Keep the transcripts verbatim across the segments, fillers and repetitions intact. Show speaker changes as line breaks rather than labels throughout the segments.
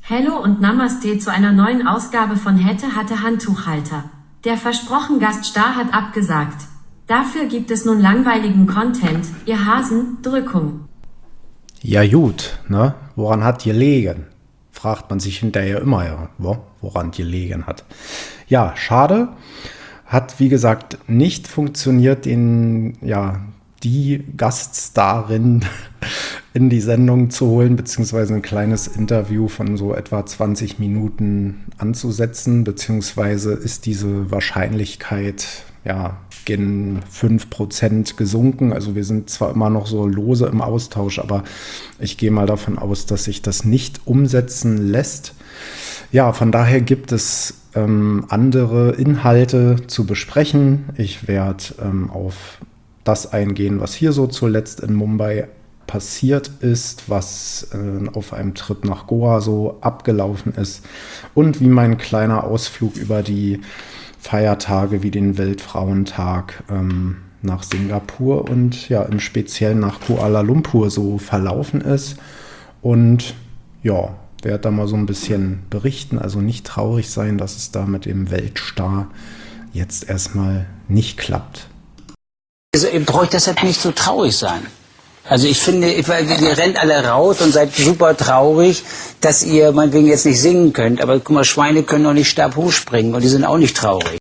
Hello und Namaste zu einer neuen Ausgabe von Hätte hatte Handtuchhalter. Der versprochen Gaststar hat abgesagt. Dafür gibt es nun langweiligen Content, ihr Hasen, Drückung.
Ja gut, ne? Woran hat gelegen? Fragt man sich hinterher immer, ja, wo, woran gelegen hat. Ja, schade. Hat, wie gesagt, nicht funktioniert, den, ja, die Gaststarin in die Sendung zu holen, beziehungsweise ein kleines Interview von so etwa zwanzig Minuten anzusetzen, beziehungsweise ist diese Wahrscheinlichkeit, ja, gen fünf Prozent gesunken. Also wir sind zwar immer noch so lose im Austausch, aber ich gehe mal davon aus, dass sich das nicht umsetzen lässt. Ja, von daher gibt es ähm, andere Inhalte zu besprechen. Ich werde ähm, auf das eingehen, was hier so zuletzt in Mumbai passiert ist, was äh, auf einem Trip nach Goa so abgelaufen ist und wie mein kleiner Ausflug über die Feiertage wie den Weltfrauentag ähm, nach Singapur und ja im Speziellen nach Kuala Lumpur so verlaufen ist. Und ja, werde da mal so ein bisschen berichten, also nicht traurig sein, dass es da mit dem Weltstar jetzt erstmal nicht klappt.
Also ihr braucht deshalb nicht so traurig sein. Also ich finde, ihr rennt alle raus und seid super traurig, dass ihr meinetwegen jetzt nicht singen könnt. Aber guck mal, Schweine können doch nicht stabhoch springen und die sind auch nicht traurig.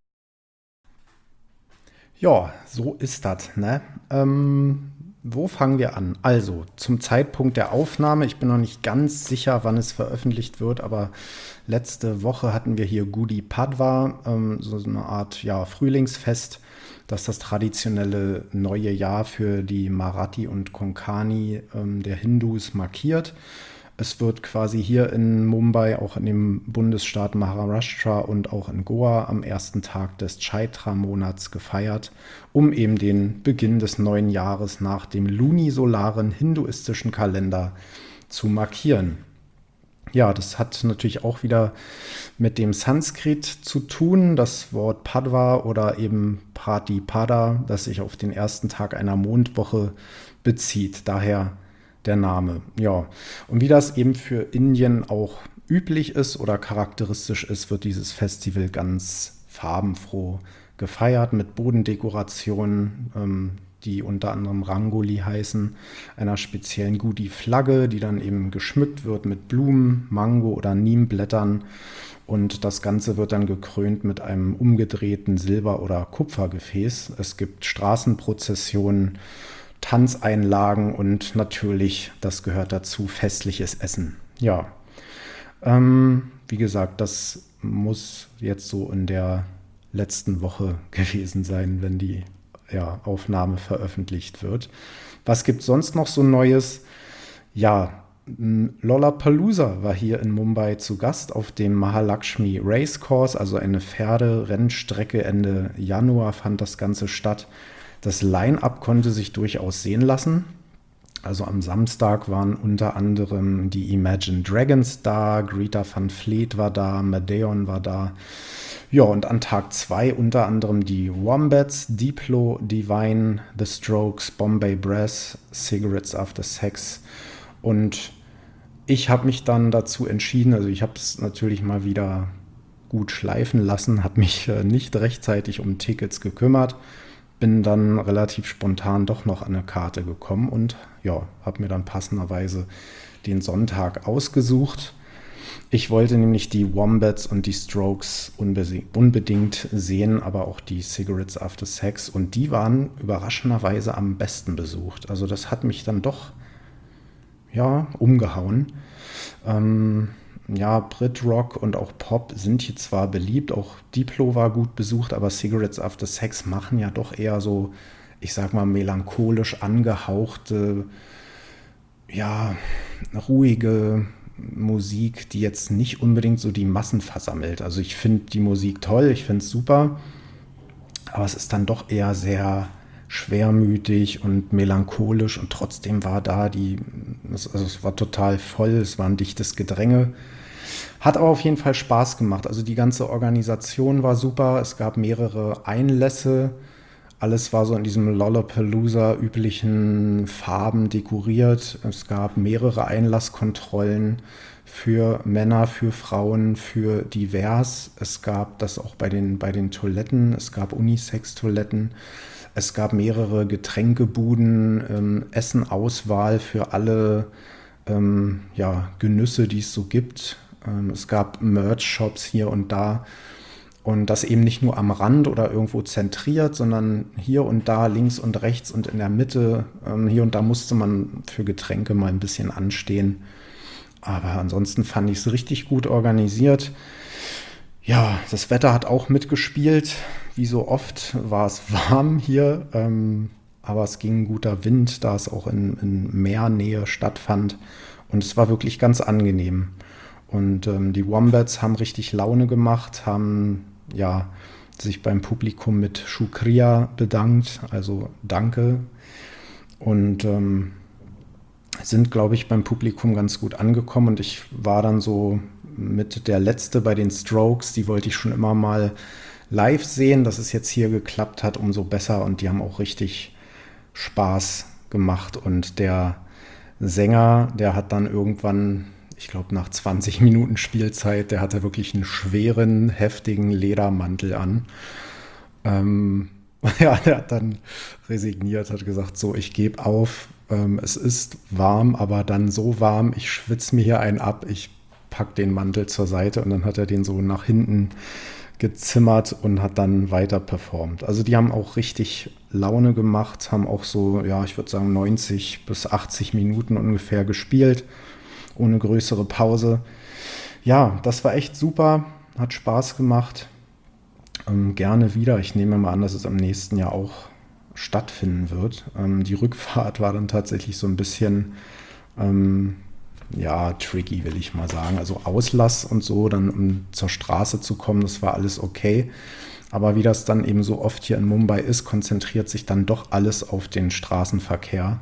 Ja, so ist das, ne? Ähm, wo fangen wir an? Also, zum Zeitpunkt der Aufnahme, ich bin noch nicht ganz sicher, wann es veröffentlicht wird, aber letzte Woche hatten wir hier Gudi Padwa, ähm, so eine Art, ja, Frühlingsfest, das das traditionelle neue Jahr für die Marathi und Konkani ähm, der Hindus markiert. Es wird quasi hier in Mumbai, auch in dem Bundesstaat Maharashtra und auch in Goa am ersten Tag des Chaitra-Monats gefeiert, um eben den Beginn des neuen Jahres nach dem lunisolaren hinduistischen Kalender zu markieren. Ja, das hat natürlich auch wieder mit dem Sanskrit zu tun. Das Wort Padwa oder eben Pratipada, das sich auf den ersten Tag einer Mondwoche bezieht. Daher der Name. Ja, und wie das eben für Indien auch üblich ist oder charakteristisch ist, wird dieses Festival ganz farbenfroh gefeiert mit Bodendekorationen, ähm, die unter anderem Rangoli heißen, einer speziellen Gudi-Flagge, die dann eben geschmückt wird mit Blumen, Mango- oder Niemblättern. Und das Ganze wird dann gekrönt mit einem umgedrehten Silber- oder Kupfergefäß. Es gibt Straßenprozessionen, Tanzeinlagen und natürlich, das gehört dazu, festliches Essen. Ja, ähm, wie gesagt, das muss jetzt so in der letzten Woche gewesen sein, wenn die ja, Aufnahme veröffentlicht wird. Was gibt sonst noch so Neues? Ja, Lollapalooza war hier in Mumbai zu Gast auf dem Mahalakshmi Racecourse, also eine Pferderennstrecke. Ende Januar fand das Ganze statt. Das Line-Up konnte sich durchaus sehen lassen. Also am Samstag waren unter anderem die Imagine Dragons da, Greta Van Fleet war da, Madeon war da. Ja, und an Tag zwei unter anderem die Wombats, Diplo, Divine, The Strokes, Bombay Brass, Cigarettes After Sex. Und ich habe mich dann dazu entschieden, also ich habe es natürlich mal wieder gut schleifen lassen, habe mich äh, nicht rechtzeitig um Tickets gekümmert, bin dann relativ spontan doch noch an eine Karte gekommen und ja, habe mir dann passenderweise den Sonntag ausgesucht. Ich wollte nämlich die Wombats und die Strokes unbe- unbedingt sehen, aber auch die Cigarettes After Sex. Und die waren überraschenderweise am besten besucht. Also das hat mich dann doch, ja, umgehauen. Ähm, ja, Brit-Rock und auch Pop sind hier zwar beliebt, auch Diplo war gut besucht, aber Cigarettes After Sex machen ja doch eher so, ich sag mal, melancholisch angehauchte, ja, ruhige Musik, die jetzt nicht unbedingt so die Massen versammelt. Also ich finde die Musik toll, ich finde es super, aber es ist dann doch eher sehr schwermütig und melancholisch und trotzdem war da die, also es war total voll, es war ein dichtes Gedränge. Hat aber auf jeden Fall Spaß gemacht. Also die ganze Organisation war super, es gab mehrere Einlässe, Alles war so in diesem Lollapalooza-üblichen Farben dekoriert. Es gab mehrere Einlasskontrollen für Männer, für Frauen, für divers. Es gab das auch bei den, bei den Toiletten. Es gab Unisex-Toiletten. Es gab mehrere Getränkebuden, ähm, Essenauswahl für alle ähm, ja, Genüsse, die es so gibt. Ähm, es gab Merch-Shops hier und da. Und das eben nicht nur am Rand oder irgendwo zentriert, sondern hier und da, links und rechts und in der Mitte. Ähm, hier und da musste man für Getränke mal ein bisschen anstehen. Aber ansonsten fand ich es richtig gut organisiert. Ja, das Wetter hat auch mitgespielt. Wie so oft war es warm hier, ähm, aber es ging ein guter Wind, da es auch in, in Meernähe stattfand. Und es war wirklich ganz angenehm. Und ähm, die Wombats haben richtig Laune gemacht, haben ja sich beim Publikum mit Shukriya bedankt, also danke. Und ähm, sind, glaube ich, beim Publikum ganz gut angekommen. Und ich war dann so mit der Letzte bei den Strokes, die wollte ich schon immer mal live sehen. Dass es jetzt hier geklappt hat, umso besser. Und die haben auch richtig Spaß gemacht. Und der Sänger, der hat dann irgendwann, ich glaube nach zwanzig Minuten Spielzeit, der hatte wirklich einen schweren, heftigen Ledermantel an. Ähm, ja, der hat dann resigniert, hat gesagt, so, ich gebe auf. Ähm, es ist warm, aber dann so warm, ich schwitze mir hier einen ab, ich pack den Mantel zur Seite. Und dann hat er den so nach hinten gezimmert und hat dann weiter performt. Also die haben auch richtig Laune gemacht, haben auch so, ja, ich würde sagen neunzig bis achtzig Minuten ungefähr gespielt, ohne größere Pause. Ja, das war echt super, hat Spaß gemacht. Ähm, gerne wieder. Ich nehme mal an, dass es am nächsten Jahr auch stattfinden wird. Ähm, die Rückfahrt war dann tatsächlich so ein bisschen, ähm, ja, tricky, will ich mal sagen. Also Auslass und so, dann um zur Straße zu kommen, das war alles okay. Aber wie das dann eben so oft hier in Mumbai ist, konzentriert sich dann doch alles auf den Straßenverkehr.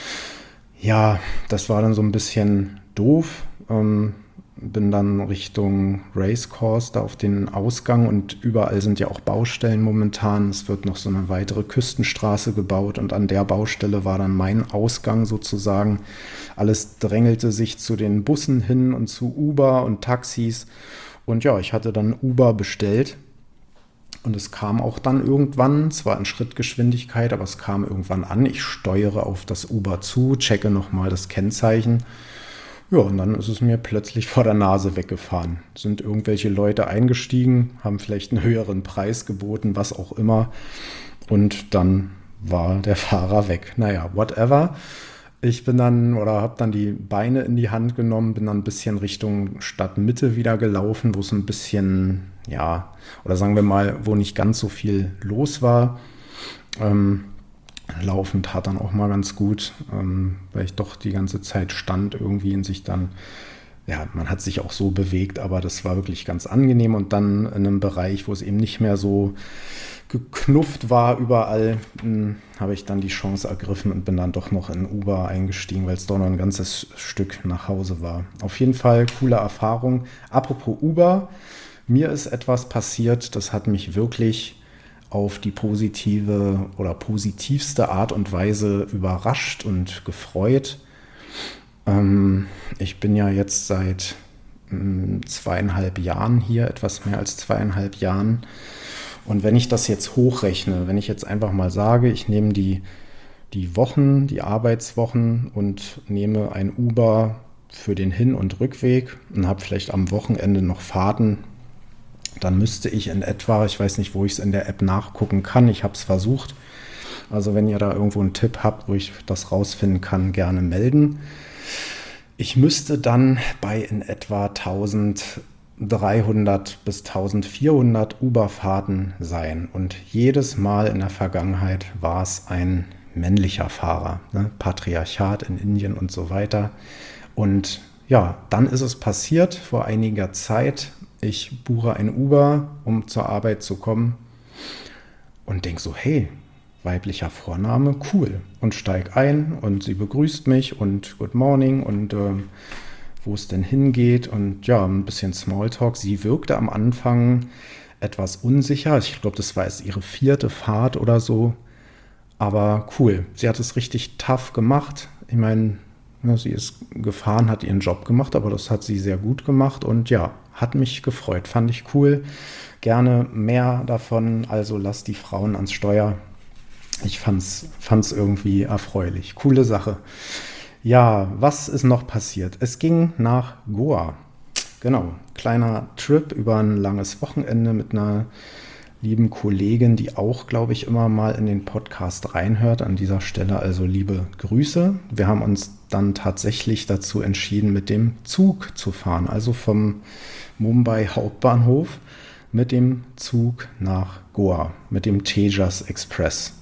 Ja, das war dann so ein bisschen doof. Ähm, bin dann Richtung Racecourse, da auf den Ausgang, und überall sind ja auch Baustellen momentan. Es wird noch so eine weitere Küstenstraße gebaut und an der Baustelle war dann mein Ausgang sozusagen. Alles drängelte sich zu den Bussen hin und zu Uber und Taxis. Und ja, ich hatte dann Uber bestellt und es kam auch dann irgendwann, zwar in Schrittgeschwindigkeit, aber es kam irgendwann an. Ich steuere auf das Uber zu, checke nochmal das Kennzeichen. Ja, und dann ist es mir plötzlich vor der Nase weggefahren. Sind irgendwelche Leute eingestiegen, haben vielleicht einen höheren Preis geboten, was auch immer. Und dann war der Fahrer weg. Naja, whatever. Ich bin dann oder habe dann die Beine in die Hand genommen, bin dann ein bisschen Richtung Stadtmitte wieder gelaufen, wo es ein bisschen, ja, oder sagen wir mal, wo nicht ganz so viel los war. Ähm, Laufen tat dann auch mal ganz gut, ähm, weil ich doch die ganze Zeit stand irgendwie in sich dann, ja, man hat sich auch so bewegt, aber das war wirklich ganz angenehm. Und dann in einem Bereich, wo es eben nicht mehr so geknufft war überall, mh, habe ich dann die Chance ergriffen und bin dann doch noch in Uber eingestiegen, weil es doch noch ein ganzes Stück nach Hause war. Auf jeden Fall coole Erfahrung. Apropos Uber, mir ist etwas passiert, das hat mich wirklich auf die positive oder positivste Art und Weise überrascht und gefreut. Ähm, ich bin ja jetzt seit mh, zweieinhalb Jahren hier, etwas mehr als zweieinhalb Jahren. Und wenn ich das jetzt hochrechne, wenn ich jetzt einfach mal sage, ich nehme die, die Wochen, die Arbeitswochen und nehme ein Uber für den Hin- und Rückweg und habe vielleicht am Wochenende noch Fahrten, dann müsste ich in etwa, ich weiß nicht, wo ich es in der App nachgucken kann, ich habe es versucht. Also wenn ihr da irgendwo einen Tipp habt, wo ich das rausfinden kann, gerne melden. Ich müsste dann bei in etwa dreizehnhundert bis vierzehnhundert Uber-Fahrten sein. Und jedes Mal in der Vergangenheit war es ein männlicher Fahrer, ne? Patriarchat in Indien und so weiter. Und ja, dann ist es passiert vor einiger Zeit. Ich buche ein Uber, um zur Arbeit zu kommen und denke so, hey, weiblicher Vorname, cool. Und steig ein und sie begrüßt mich und Good Morning und äh, wo es denn hingeht und ja, ein bisschen Smalltalk. Sie wirkte am Anfang etwas unsicher. Ich glaube, das war jetzt ihre vierte Fahrt oder so. Aber cool, sie hat es richtig tough gemacht. Ich meine, ja, sie ist gefahren, hat ihren Job gemacht, aber das hat sie sehr gut gemacht und ja, hat mich gefreut, fand ich cool. Gerne mehr davon, also lasst die Frauen ans Steuer. Ich fand's, fand's irgendwie erfreulich. Coole Sache. Ja, was ist noch passiert? Es ging nach Goa. Genau, kleiner Trip über ein langes Wochenende mit einer lieben Kollegin, die auch, glaube ich, immer mal in den Podcast reinhört. An dieser Stelle also liebe Grüße. Wir haben uns dann tatsächlich dazu entschieden, mit dem Zug zu fahren. Also vom Mumbai Hauptbahnhof mit dem Zug nach Goa, mit dem Tejas Express.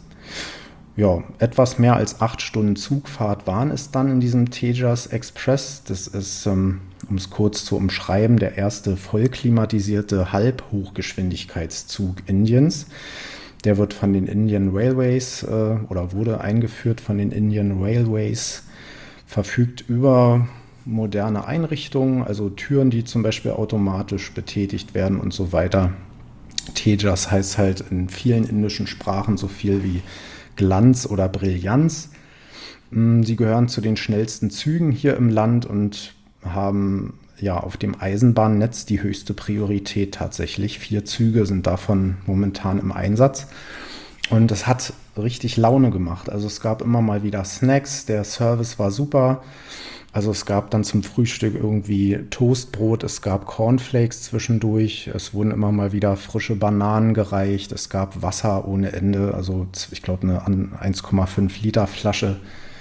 Ja, etwas mehr als acht Stunden Zugfahrt waren es dann in diesem Tejas Express. Das ist, ähm, um es kurz zu umschreiben, der erste vollklimatisierte Halbhochgeschwindigkeitszug Indiens. Der wird von den Indian Railways äh, oder wurde eingeführt von den Indian Railways, verfügt über moderne Einrichtungen, also Türen, die zum Beispiel automatisch betätigt werden und so weiter. Tejas heißt halt in vielen indischen Sprachen so viel wie Glanz oder Brillanz. Sie gehören zu den schnellsten Zügen hier im Land und haben ja auf dem Eisenbahnnetz die höchste Priorität tatsächlich. Vier Züge sind davon momentan im Einsatz. Und es hat richtig Laune gemacht. Also es gab immer mal wieder Snacks, der Service war super. Also es gab dann zum Frühstück irgendwie Toastbrot, es gab Cornflakes zwischendurch, es wurden immer mal wieder frische Bananen gereicht, es gab Wasser ohne Ende, also ich glaube eine eins Komma fünf Liter Flasche.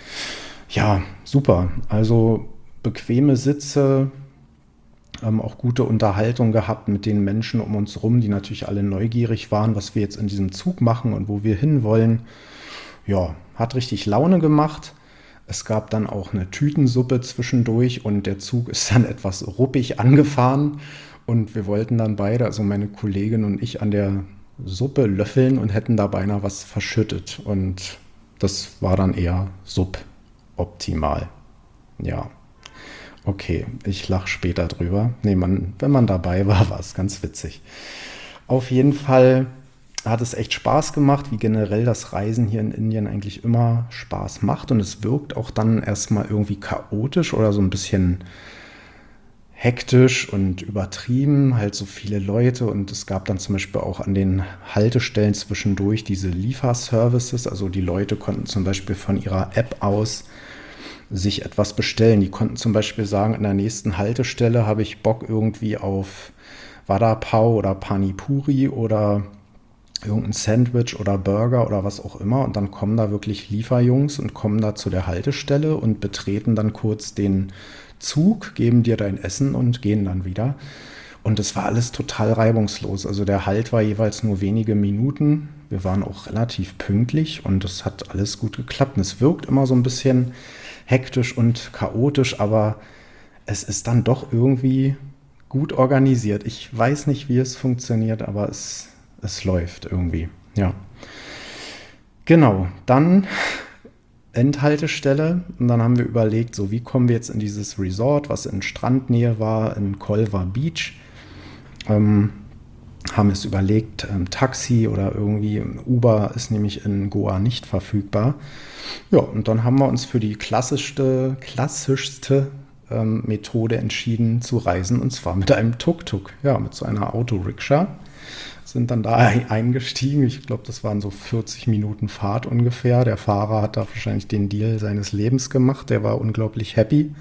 Ja, super. Also bequeme Sitze, ähm, auch gute Unterhaltung gehabt mit den Menschen um uns rum, die natürlich alle neugierig waren, was wir jetzt in diesem Zug machen und wo wir hinwollen. Ja, hat richtig Laune gemacht. Es gab dann auch eine Tütensuppe zwischendurch und der Zug ist dann etwas ruppig angefahren und wir wollten dann beide, also meine Kollegin und ich, an der Suppe löffeln und hätten da beinahe was verschüttet und das war dann eher suboptimal. Ja, okay, ich lache später drüber. Nee, man, wenn man dabei war, war es ganz witzig. Auf jeden Fall hat es echt Spaß gemacht, wie generell das Reisen hier in Indien eigentlich immer Spaß macht. Und es wirkt auch dann erstmal irgendwie chaotisch oder so ein bisschen hektisch und übertrieben, halt so viele Leute. Und es gab dann zum Beispiel auch an den Haltestellen zwischendurch diese Lieferservices. Also die Leute konnten zum Beispiel von ihrer App aus sich etwas bestellen. Die konnten zum Beispiel sagen, in der nächsten Haltestelle habe ich Bock irgendwie auf Vada Pav oder Pani Puri oder irgendein Sandwich oder Burger oder was auch immer und dann kommen da wirklich Lieferjungs und kommen da zu der Haltestelle und betreten dann kurz den Zug, geben dir dein Essen und gehen dann wieder. Und es war alles total reibungslos. Also der Halt war jeweils nur wenige Minuten. Wir waren auch relativ pünktlich und es hat alles gut geklappt. Und es wirkt immer so ein bisschen hektisch und chaotisch, aber es ist dann doch irgendwie gut organisiert. Ich weiß nicht, wie es funktioniert, aber es Es läuft irgendwie, ja. Genau, dann Endhaltestelle und dann haben wir überlegt, so wie kommen wir jetzt in dieses Resort, was in Strandnähe war, in Colva Beach. Ähm, haben es überlegt, ähm, Taxi oder irgendwie Uber ist nämlich in Goa nicht verfügbar. Ja, und dann haben wir uns für die klassischste, klassischste ähm, Methode entschieden zu reisen und zwar mit einem Tuk-Tuk, ja, mit so einer Autorikscha. Sind dann da eingestiegen. Ich glaube, das waren so vierzig Minuten Fahrt ungefähr. Der Fahrer hat da wahrscheinlich den Deal seines Lebens gemacht. Der war unglaublich happy.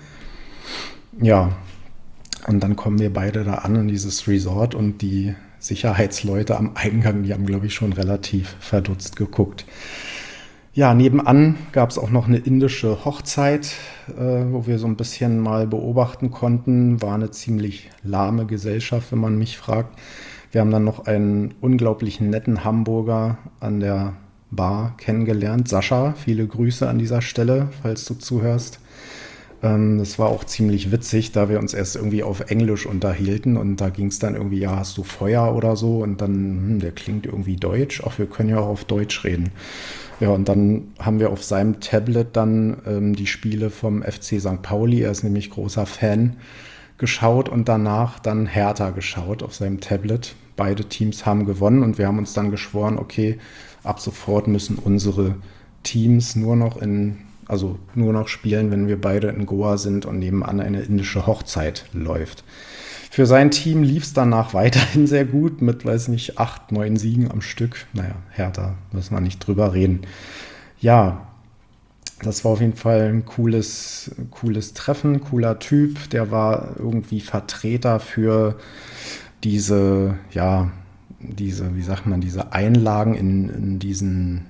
Ja, und dann kommen wir beide da an in dieses Resort und die Sicherheitsleute am Eingang, die haben, glaube ich, schon relativ verdutzt geguckt. Ja, nebenan gab es auch noch eine indische Hochzeit, äh, wo wir so ein bisschen mal beobachten konnten. War eine ziemlich lahme Gesellschaft, wenn man mich fragt. Wir haben dann noch einen unglaublich netten Hamburger an der Bar kennengelernt. Sascha, viele Grüße an dieser Stelle, falls du zuhörst. Ähm, das war auch ziemlich witzig, da wir uns erst irgendwie auf Englisch unterhielten und da ging es dann irgendwie, ja, hast du Feuer oder so? Und dann, hm, der klingt irgendwie deutsch. Ach, wir können ja auch auf Deutsch reden. Ja, und dann haben wir auf seinem Tablet dann ähm, die Spiele vom F C Sankt Pauli, er ist nämlich großer Fan, geschaut und danach dann Hertha geschaut auf seinem Tablet. beide Teams haben gewonnen und wir haben uns dann geschworen, okay, ab sofort müssen unsere Teams nur noch in, also nur noch spielen, wenn wir beide in Goa sind und nebenan eine indische Hochzeit läuft. Für sein Team lief es danach weiterhin sehr gut mit, weiß nicht, acht, neun Siegen am Stück. Naja, Hertha, müssen wir nicht drüber reden. Ja, das war auf jeden Fall ein cooles, cooles Treffen, cooler Typ. Der war irgendwie Vertreter für diese, ja, diese, wie sagt man, diese Einlagen in, in diesen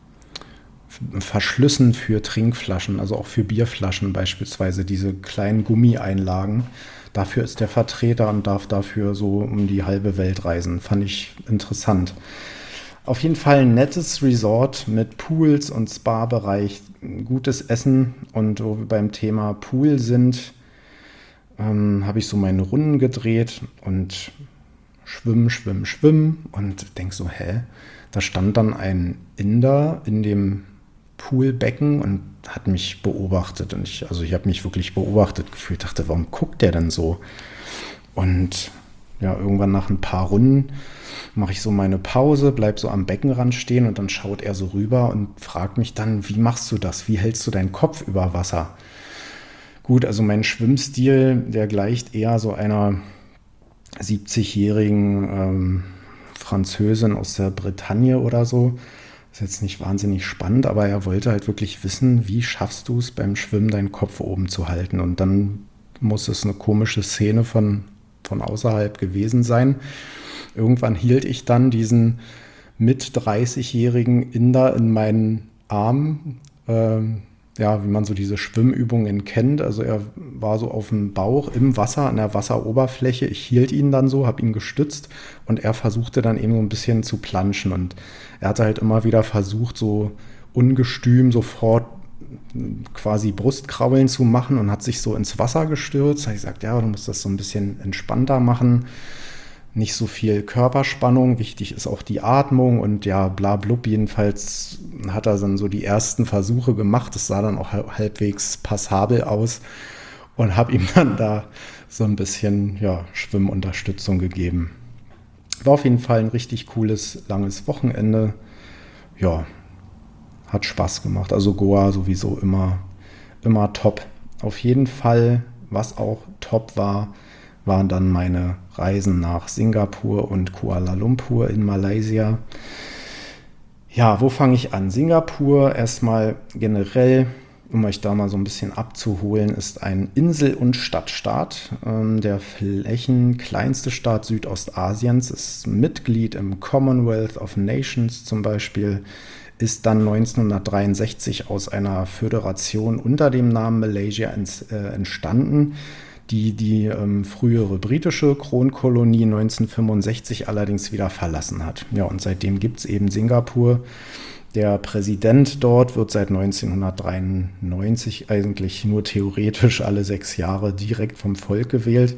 Verschlüssen für Trinkflaschen, also auch für Bierflaschen beispielsweise, diese kleinen Gummieinlagen. Dafür ist der Vertreter und darf dafür so um die halbe Welt reisen. Fand ich interessant. Auf jeden Fall ein nettes Resort mit Pools und Spa-Bereich, gutes Essen. Und wo wir beim Thema Pool sind, ähm, habe ich so meine Runden gedreht und schwimmen, schwimmen, schwimmen. Und denk so, hä? Da stand dann ein Inder in dem Poolbecken und hat mich beobachtet. Und ich, also ich habe mich wirklich beobachtet gefühlt, dachte, warum guckt der denn so? Und ja, irgendwann nach ein paar Runden mache ich so meine Pause, bleib so am Beckenrand stehen und dann schaut er so rüber und fragt mich dann, wie machst du das? Wie hältst du deinen Kopf über Wasser? Gut, also mein Schwimmstil, der gleicht eher so einer siebzigjährigen ähm, Französin aus der Bretagne oder so. Ist jetzt nicht wahnsinnig spannend, aber er wollte halt wirklich wissen, wie schaffst du es beim Schwimmen, deinen Kopf oben zu halten? Und dann muss es eine komische Szene von, von außerhalb gewesen sein. Irgendwann hielt ich dann diesen mit dreißigjährigen Inder in meinen Arm, ähm, ja, wie man so diese Schwimmübungen kennt. Also er war so auf dem Bauch im Wasser, an der Wasseroberfläche. Ich hielt ihn dann so, habe ihn gestützt und er versuchte dann eben so ein bisschen zu planschen. Und er hatte halt immer wieder versucht, so ungestüm sofort quasi Brustkraulen zu machen und hat sich so ins Wasser gestürzt. Da habe ich gesagt, ja, du musst das so ein bisschen entspannter machen. Nicht so viel Körperspannung, wichtig ist auch die Atmung und ja, bla blub, jedenfalls hat er dann so die ersten Versuche gemacht, das sah dann auch halbwegs passabel aus und habe ihm dann da so ein bisschen, ja, Schwimmunterstützung gegeben. War auf jeden Fall ein richtig cooles, langes Wochenende, ja, hat Spaß gemacht, also Goa sowieso immer, immer top. Auf jeden Fall, was auch top war, waren dann meine Reisen nach Singapur und Kuala Lumpur in Malaysia. Ja, wo fange ich an? Singapur erstmal generell, um euch da mal so ein bisschen abzuholen, ist ein Insel- und Stadtstaat. Ähm, der flächenkleinste Staat Südostasiens, ist Mitglied im Commonwealth of Nations zum Beispiel, ist dann neunzehnhundertdreiundsechzig aus einer Föderation unter dem Namen Malaysia ins, äh, entstanden, die die ähm, frühere britische Kronkolonie neunzehnhundertfünfundsechzig allerdings wieder verlassen hat. Ja, und seitdem gibt es eben Singapur. Der Präsident dort wird seit neunzehnhundertdreiundneunzig eigentlich nur theoretisch alle sechs Jahre direkt vom Volk gewählt.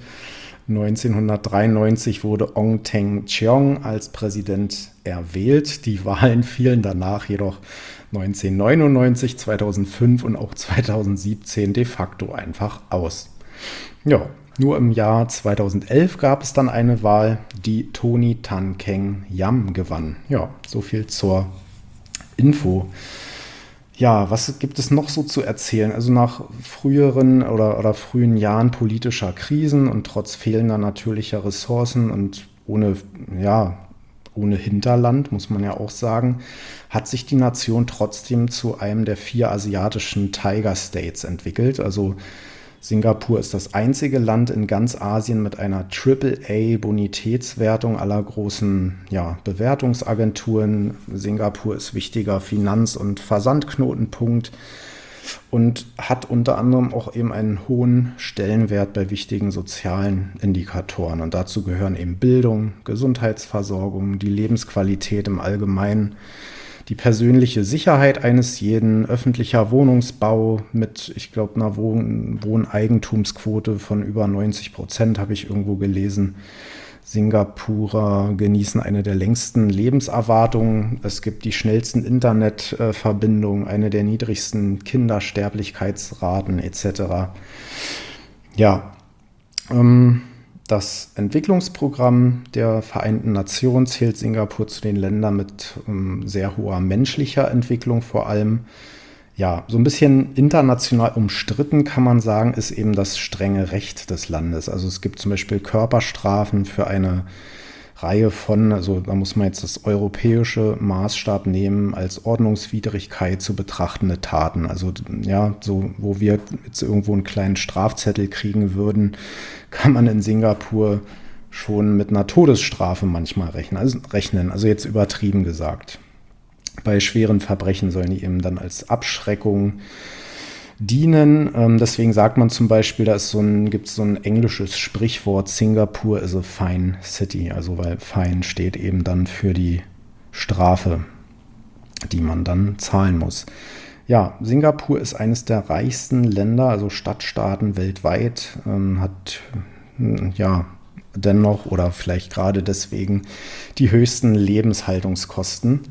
neunzehnhundertdreiundneunzig wurde Ong Teng Cheong als Präsident erwählt. Die Wahlen fielen danach jedoch neunzehnhundertneunundneunzig, zweitausendfünf und auch zweitausendsiebzehn de facto einfach aus. Ja, nur im Jahr zweitausendelf gab es dann eine Wahl, die Tony Tan Keng Yam gewann. Ja, so viel zur Info. Ja, was gibt es noch so zu erzählen? Also nach früheren oder, oder frühen Jahren politischer Krisen und trotz fehlender natürlicher Ressourcen und ohne, ja, ohne Hinterland, muss man ja auch sagen, hat sich die Nation trotzdem zu einem der vier asiatischen Tiger States entwickelt. Also Singapur ist das einzige Land in ganz Asien mit einer Triple A Bonitätswertung aller großen, ja, Bewertungsagenturen. Singapur ist wichtiger Finanz- und Versandknotenpunkt und hat unter anderem auch eben einen hohen Stellenwert bei wichtigen sozialen Indikatoren. Und dazu gehören eben Bildung, Gesundheitsversorgung, die Lebensqualität im Allgemeinen, die persönliche Sicherheit eines jeden, öffentlicher Wohnungsbau mit, ich glaube, einer Wohn- Wohneigentumsquote von über neunzig Prozent, habe ich irgendwo gelesen. Singapurer genießen eine der längsten Lebenserwartungen. Es gibt die schnellsten Internetverbindungen, eine der niedrigsten Kindersterblichkeitsraten et cetera. Ja, ähm, das Entwicklungsprogramm der Vereinten Nationen zählt Singapur zu den Ländern mit ähm, sehr hoher menschlicher Entwicklung vor allem. Ja, so ein bisschen international umstritten kann man sagen, ist eben das strenge Recht des Landes. Also es gibt zum Beispiel Körperstrafen für eine Reihe von, also da muss man jetzt das europäische Maßstab nehmen, als Ordnungswidrigkeit zu betrachtende Taten. Also ja, so wo wir jetzt irgendwo einen kleinen Strafzettel kriegen würden, kann man in Singapur schon mit einer Todesstrafe manchmal rechnen. Also, rechnen, also jetzt übertrieben gesagt. Bei schweren Verbrechen sollen die eben dann als Abschreckung dienen. Ähm, deswegen sagt man zum Beispiel, da ist so ein, gibt es so ein englisches Sprichwort, Singapur is a fine city, also weil fine steht eben dann für die Strafe, die man dann zahlen muss. Ja, Singapur ist eines der reichsten Länder, also Stadtstaaten weltweit, ähm, hat ja dennoch oder vielleicht gerade deswegen die höchsten Lebenshaltungskosten.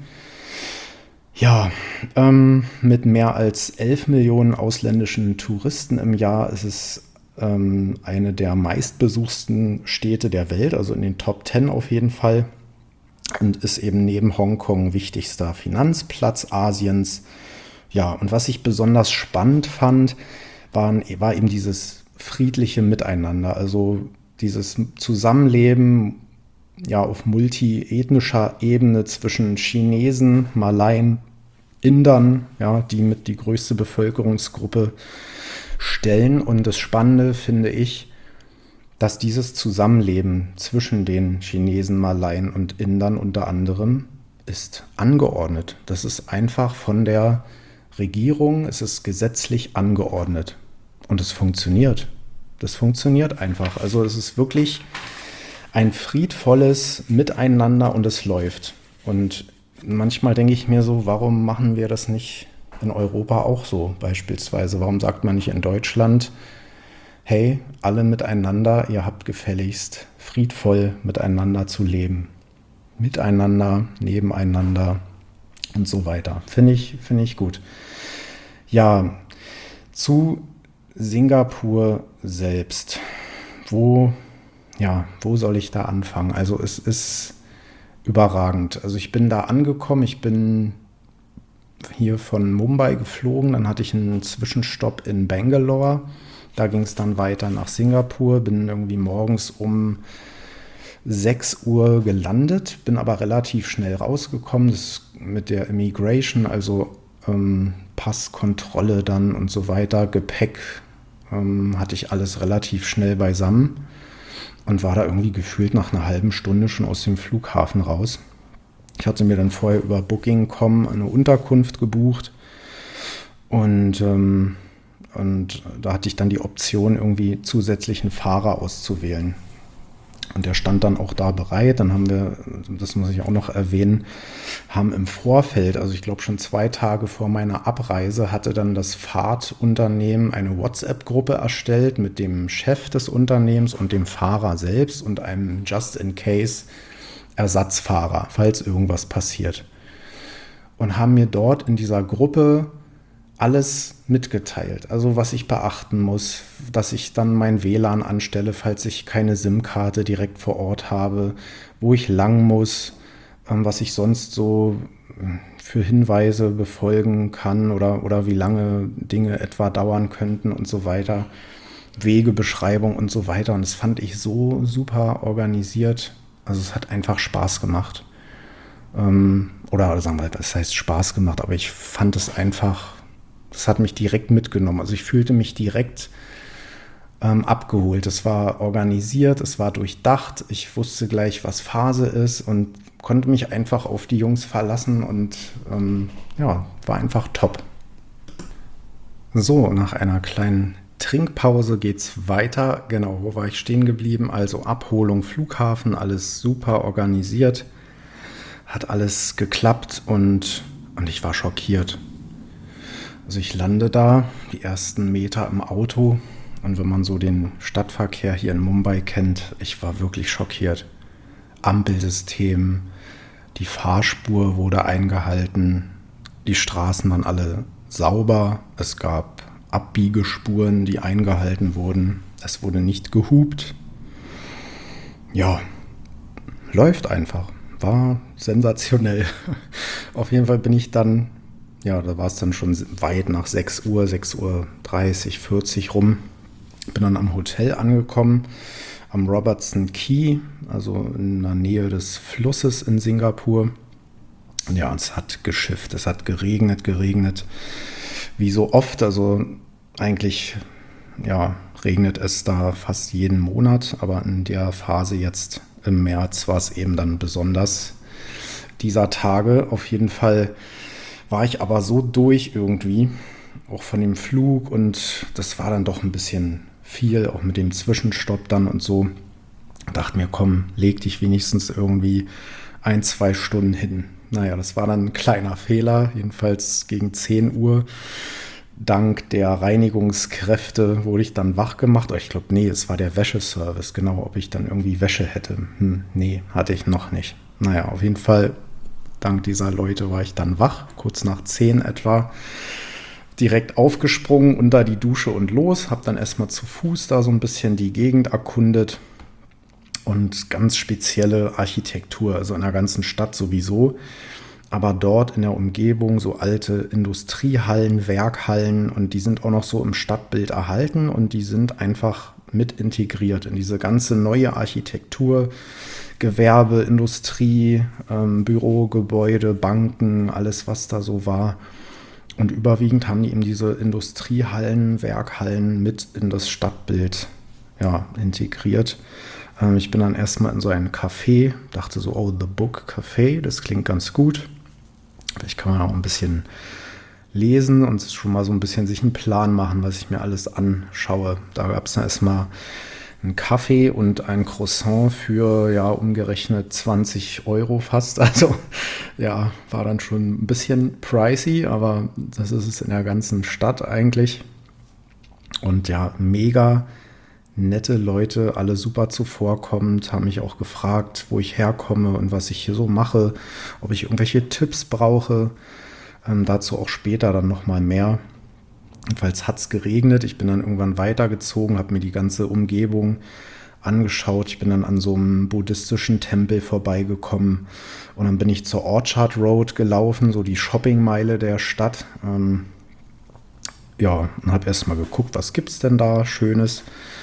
Ja, ähm, mit mehr als elf Millionen ausländischen Touristen im Jahr ist es ähm, eine der meistbesuchten Städte der Welt, also in den Top zehn auf jeden Fall. Und ist eben neben Hongkong wichtigster Finanzplatz Asiens. Ja, und was ich besonders spannend fand, waren, war eben dieses friedliche Miteinander, also dieses Zusammenleben ja, auf multiethnischer Ebene zwischen Chinesen, Malaien, Indern, ja, die mit die größte Bevölkerungsgruppe stellen. Und das Spannende finde ich, dass dieses Zusammenleben zwischen den Chinesen, Malaien und Indern unter anderem ist angeordnet. Das ist einfach von der Regierung, es ist gesetzlich angeordnet. Und es funktioniert. Das funktioniert einfach. Also es ist wirklich ein friedvolles Miteinander und es läuft. Und manchmal denke ich mir so, warum machen wir das nicht in Europa auch so beispielsweise? Warum sagt man nicht in Deutschland, hey, alle miteinander, ihr habt gefälligst friedvoll miteinander zu leben. Miteinander, nebeneinander und so weiter. Finde ich, finde ich gut. Ja, zu Singapur selbst. Wo, ja, wo soll ich da anfangen? Also es ist überragend. Also ich bin da angekommen, ich bin hier von Mumbai geflogen, dann hatte ich einen Zwischenstopp in Bangalore. Da ging es dann weiter nach Singapur, bin irgendwie morgens um sechs Uhr gelandet, bin aber relativ schnell rausgekommen. Das mit der Immigration, also ähm, Passkontrolle dann und so weiter, Gepäck, ähm, hatte ich alles relativ schnell beisammen und war da irgendwie gefühlt nach einer halben Stunde schon aus dem Flughafen raus. Ich hatte mir dann vorher über Booking Punkt com eine Unterkunft gebucht und, ähm, und da hatte ich dann die Option, irgendwie zusätzlichen Fahrer auszuwählen. Und der stand dann auch da bereit. Dann haben wir, das muss ich auch noch erwähnen, haben im Vorfeld, also ich glaube schon zwei Tage vor meiner Abreise, hatte dann das Fahrtunternehmen eine WhatsApp-Gruppe erstellt mit dem Chef des Unternehmens und dem Fahrer selbst und einem Just-in-Case Ersatzfahrer, falls irgendwas passiert. Und haben mir dort in dieser Gruppe alles mitgeteilt, also was ich beachten muss, dass ich dann mein W L A N anstelle, falls ich keine SIM-Karte direkt vor Ort habe, wo ich lang muss, was ich sonst so für Hinweise befolgen kann oder, oder wie lange Dinge etwa dauern könnten und so weiter, Wegebeschreibung und so weiter. Und das fand ich so super organisiert, also es hat einfach Spaß gemacht. Ähm, oder sagen wir, das heißt Spaß gemacht, aber ich fand es einfach, das hat mich direkt mitgenommen. Also ich fühlte mich direkt ähm, abgeholt. Es war organisiert, es war durchdacht. Ich wusste gleich, was Phase ist und konnte mich einfach auf die Jungs verlassen und ähm, ja, war einfach top. So, nach einer kleinen Trinkpause geht's weiter. Genau, wo war ich stehen geblieben? Also Abholung, Flughafen, alles super organisiert. Hat alles geklappt und, und ich war schockiert. Also ich lande da, die ersten Meter im Auto und wenn man so den Stadtverkehr hier in Mumbai kennt, ich war wirklich schockiert. Ampelsystem, die Fahrspur wurde eingehalten, die Straßen waren alle sauber, es gab Abbiegespuren, die eingehalten wurden, es wurde nicht gehupt. ja, läuft einfach. War sensationell. Auf jeden Fall bin ich dann, ja, da war es dann schon weit nach sechs Uhr, sechs Uhr dreißig, vierzig rum. Bin dann am Hotel angekommen, am Robertson Key, also in der Nähe des Flusses in Singapur. Ja, es hat geschifft, es hat geregnet, geregnet, wie so oft. Also eigentlich, ja, regnet es da fast jeden Monat, aber in der Phase jetzt im März war es eben dann besonders dieser Tage. Auf jeden Fall war ich aber so durch irgendwie, auch von dem Flug, und das war dann doch ein bisschen viel, auch mit dem Zwischenstopp dann und so. Dachte mir, komm, leg dich wenigstens irgendwie ein, zwei Stunden hin. Naja, das war dann ein kleiner Fehler, jedenfalls gegen zehn Uhr. Dank der Reinigungskräfte wurde ich dann wach gemacht. Ich glaube, nee, es war der Wäscheservice, genau, ob ich dann irgendwie Wäsche hätte. Hm, nee, hatte ich noch nicht. Naja, auf jeden Fall, dank dieser Leute war ich dann wach, kurz nach zehn etwa. Direkt aufgesprungen, unter die Dusche und los. Hab dann erstmal zu Fuß da so ein bisschen die Gegend erkundet. Und ganz spezielle Architektur, also in der ganzen Stadt sowieso. Aber dort in der Umgebung so alte Industriehallen, Werkhallen, und die sind auch noch so im Stadtbild erhalten und die sind einfach mit integriert in diese ganze neue Architektur, Gewerbe, Industrie, ähm, Bürogebäude, Banken, alles was da so war. Und überwiegend haben die eben diese Industriehallen, Werkhallen mit in das Stadtbild, ja, integriert. Ähm, ich bin dann erstmal in so ein Café, dachte so, oh, The Book Café, das klingt ganz gut. Vielleicht kann man auch ein bisschen lesen und schon mal so ein bisschen sich einen Plan machen, was ich mir alles anschaue. Da gab es dann erstmal einen Kaffee und ein Croissant für, ja, umgerechnet zwanzig Euro fast. Also, ja, war dann schon ein bisschen pricey, aber das ist es in der ganzen Stadt eigentlich. Und ja, mega nette Leute, alle super zuvorkommend, haben mich auch gefragt, wo ich herkomme und was ich hier so mache, ob ich irgendwelche Tipps brauche. Ähm, dazu auch später dann nochmal mehr. Jedenfalls hat es geregnet. Ich bin dann irgendwann weitergezogen, habe mir die ganze Umgebung angeschaut. Ich bin dann an so einem buddhistischen Tempel vorbeigekommen und dann bin ich zur Orchard Road gelaufen, so die Shoppingmeile der Stadt. Ähm, ja, und habe erstmal geguckt, was gibt es denn da Schönes.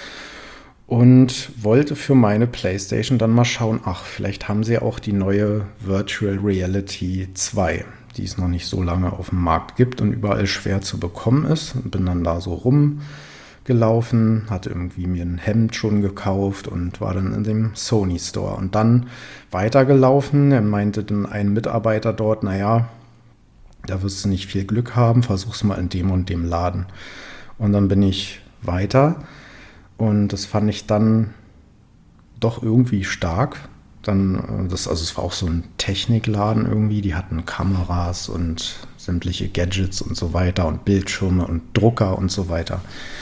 Und wollte für meine PlayStation dann mal schauen, ach, vielleicht haben sie auch die neue Virtual Reality zwei, die es noch nicht so lange auf dem Markt gibt und überall schwer zu bekommen ist. Und bin dann da so rumgelaufen, hatte irgendwie mir ein Hemd schon gekauft und war dann in dem Sony Store. Und dann weitergelaufen, er meinte dann ein Mitarbeiter dort, naja, da wirst du nicht viel Glück haben, versuch's mal in dem und dem Laden. Und dann bin ich weiter. Und das fand ich dann doch irgendwie stark. Dann, das, also es war auch so ein Technikladen irgendwie, die hatten Kameras und sämtliche Gadgets und so weiter und Bildschirme und Drucker und so weiter.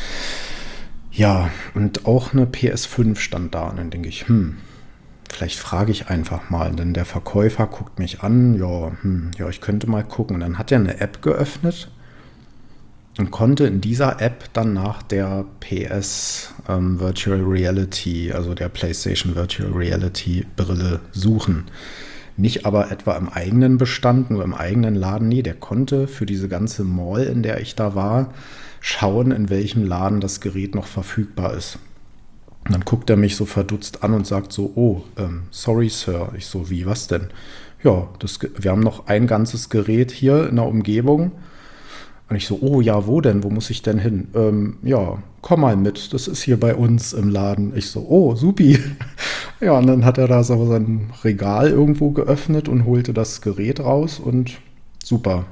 Ja, und auch eine P S fünf stand da und dann denke ich, hm, vielleicht frage ich einfach mal, denn der Verkäufer guckt mich an, ja, hm, ja, ich könnte mal gucken. Und dann hat er eine App geöffnet und konnte in dieser App dann nach der P S ähm, Virtual Reality, also der PlayStation Virtual Reality Brille suchen. Nicht aber etwa im eigenen Bestand, nur im eigenen Laden. Nee, der konnte für diese ganze Mall, in der ich da war, schauen, in welchem Laden das Gerät noch verfügbar ist. Und dann guckt er mich so verdutzt an und sagt so, oh, ähm, sorry Sir. Ich so, wie, was denn? Ja, das, wir haben noch ein ganzes Gerät hier in der Umgebung. Und ich so, oh ja, wo denn? Wo muss ich denn hin? Ähm, ja, komm mal mit, das ist hier bei uns im Laden. Ich so, oh, supi. Ja, und dann hat er da so sein Regal irgendwo geöffnet und holte das Gerät raus und super.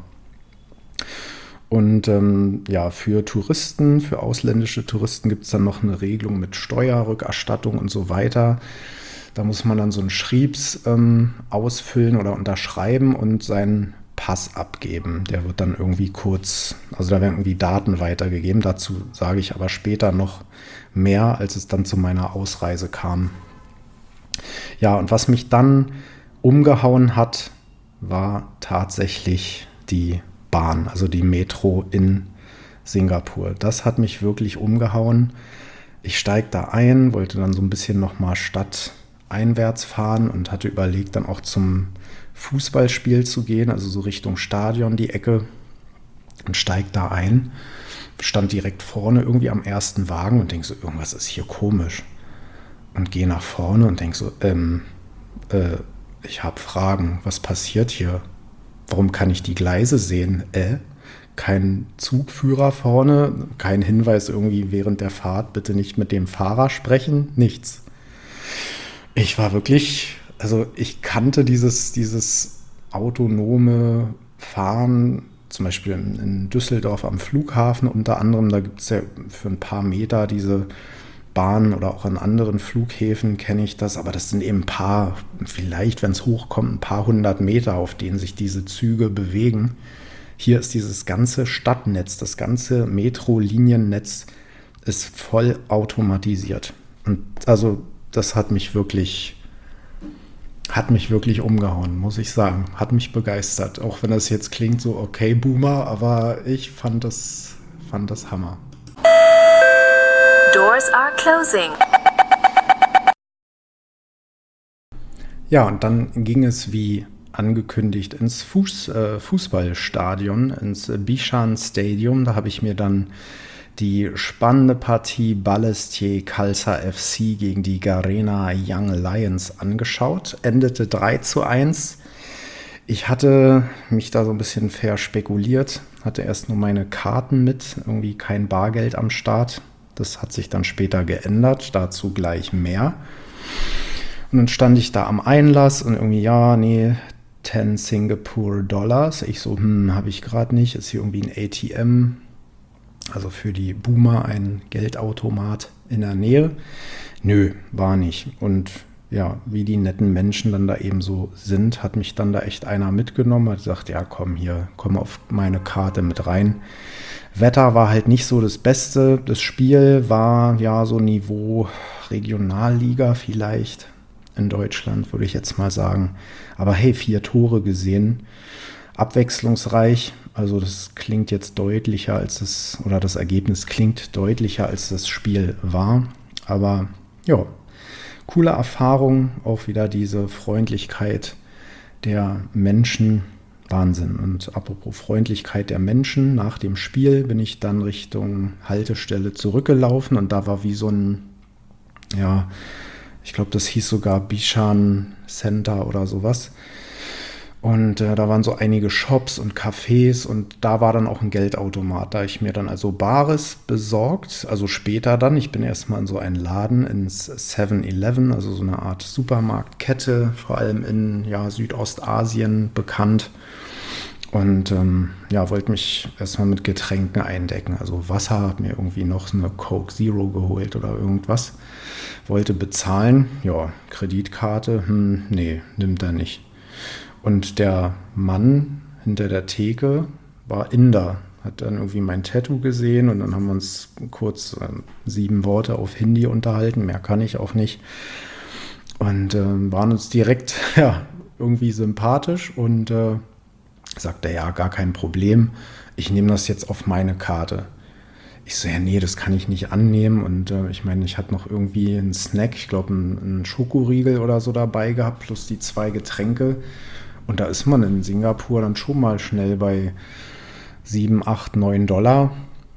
Und ähm, ja, für Touristen, für ausländische Touristen gibt es dann noch eine Regelung mit Steuerrückerstattung und so weiter. Da muss man dann so einen Schriebs ähm, ausfüllen oder unterschreiben und seinen Pass abgeben. Der wird dann irgendwie kurz, also da werden irgendwie Daten weitergegeben. Dazu sage ich aber später noch mehr, als es dann zu meiner Ausreise kam. Ja, und was mich dann umgehauen hat, war tatsächlich die Bahn, also die Metro in Singapur. Das hat mich wirklich umgehauen. Ich steige da ein, wollte dann so ein bisschen nochmal Stadt einwärts fahren und hatte überlegt, dann auch zum Fußballspiel zu gehen, also so Richtung Stadion, die Ecke, und steig da ein, stand direkt vorne irgendwie am ersten Wagen und denk so, irgendwas ist hier komisch. Und gehe nach vorne und denk so, ähm, äh, ich habe Fragen, was passiert hier? Warum kann ich die Gleise sehen? Äh? Kein Zugführer vorne, kein Hinweis irgendwie während der Fahrt, bitte nicht mit dem Fahrer sprechen, nichts. Ich war wirklich, also ich kannte dieses, dieses autonome Fahren, zum Beispiel in, in Düsseldorf am Flughafen unter anderem, da gibt es ja für ein paar Meter diese Bahnen oder auch an anderen Flughäfen kenne ich das, aber das sind eben ein paar, vielleicht, wenn es hochkommt, ein paar hundert Meter, auf denen sich diese Züge bewegen. Hier ist dieses ganze Stadtnetz, das ganze Metro-Liniennetz ist voll automatisiert. Und also das hat mich wirklich, hat mich wirklich umgehauen, muss ich sagen. Hat mich begeistert, auch wenn das jetzt klingt so, okay, Boomer, aber ich fand das, fand das Hammer.
Doors are closing.
Ja, und dann ging es wie angekündigt ins Fuß, äh, Fußballstadion, ins Bishan Stadium. Da habe ich mir dann die spannende Partie Balestier Khalsa F C gegen die Garena Young Lions angeschaut. Endete drei zu eins. Ich hatte mich da so ein bisschen verspekuliert, hatte erst nur meine Karten mit, irgendwie kein Bargeld am Start. Das hat sich dann später geändert, dazu gleich mehr. Und dann stand ich da am Einlass und irgendwie, ja, nee, zehn Singapore Dollars. Ich so, hm, habe ich gerade nicht. Ist hier irgendwie ein A T M, also für die Boomer ein Geldautomat in der Nähe? Nö, war nicht. Und ja, wie die netten Menschen dann da eben so sind, hat mich dann da echt einer mitgenommen, hat gesagt, ja komm hier, komm auf meine Karte mit rein. Wetter war halt nicht so das Beste. Das Spiel war ja so Niveau Regionalliga vielleicht in Deutschland, würde ich jetzt mal sagen. Aber hey, vier Tore gesehen, abwechslungsreich. Also das klingt jetzt deutlicher als das, oder das Ergebnis klingt deutlicher als das Spiel war. Aber ja, coole Erfahrung, auch wieder diese Freundlichkeit der Menschen. Wahnsinn. Und apropos Freundlichkeit der Menschen, nach dem Spiel bin ich dann Richtung Haltestelle zurückgelaufen und da war wie so ein, ja, ich glaube, das hieß sogar Bishan Center oder sowas. Und äh, da waren so einige Shops und Cafés und da war dann auch ein Geldautomat. Da habe ich mir dann also Bares besorgt, also später dann. Ich bin erstmal in so einen Laden, ins seven eleven, also so eine Art Supermarktkette, vor allem in ja, Südostasien bekannt. Und ähm, ja, wollte mich erstmal mit Getränken eindecken. Also Wasser, habe mir irgendwie noch eine Coke Zero geholt oder irgendwas. Wollte bezahlen, ja, Kreditkarte, hm, nee, nimmt er nicht. Und der Mann hinter der Theke war Inder, hat dann irgendwie mein Tattoo gesehen und dann haben wir uns kurz äh, sieben Worte auf Hindi unterhalten, mehr kann ich auch nicht. Und äh, waren uns direkt ja, irgendwie sympathisch und äh, sagte, ja, gar kein Problem, ich nehme das jetzt auf meine Karte. Ich so, ja, nee, das kann ich nicht annehmen. Und äh, ich meine, ich hatte noch irgendwie einen Snack, ich glaube, einen, einen Schokoriegel oder so dabei gehabt, plus die zwei Getränke. Und da ist man in Singapur dann schon mal schnell bei sieben, acht, neun Dollar.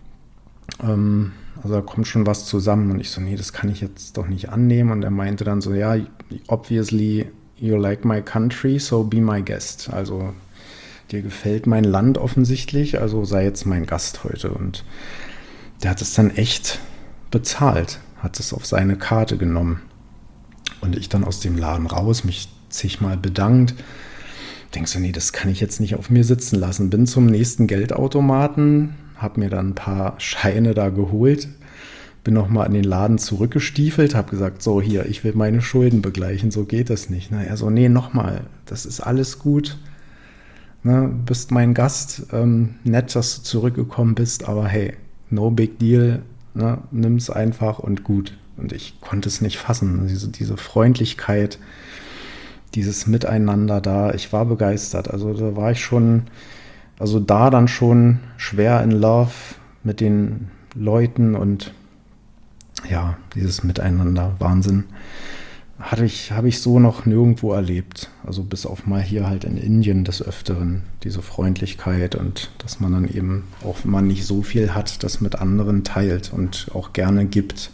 Ähm, also da kommt schon was zusammen. Und ich so, nee, das kann ich jetzt doch nicht annehmen. Und er meinte dann so, ja, obviously you like my country, so be my guest. Also dir gefällt mein Land offensichtlich, also sei jetzt mein Gast heute. Und der hat es dann echt bezahlt, hat es auf seine Karte genommen. Und ich dann aus dem Laden raus, mich zigmal bedankt. Denkst du, nee, das kann ich jetzt nicht auf mir sitzen lassen. Bin zum nächsten Geldautomaten, habe mir dann ein paar Scheine da geholt, bin nochmal in den Laden zurückgestiefelt, habe gesagt, so hier, ich will meine Schulden begleichen, so geht das nicht. Na, er so, nee, nochmal, das ist alles gut. Ne, bist mein Gast, ähm, nett, dass du zurückgekommen bist, aber hey, no big deal, ne, nimm's einfach und gut. Und ich konnte es nicht fassen, diese, diese Freundlichkeit, dieses Miteinander da, ich war begeistert. Also da war ich schon, also da dann schon schwer in Love mit den Leuten und ja, dieses Miteinander, Wahnsinn. hatte ich, habe ich so noch nirgendwo erlebt. Also bis auf mal hier halt in Indien des Öfteren, diese Freundlichkeit und dass man dann eben, auch wenn man nicht so viel hat, das mit anderen teilt und auch gerne gibt.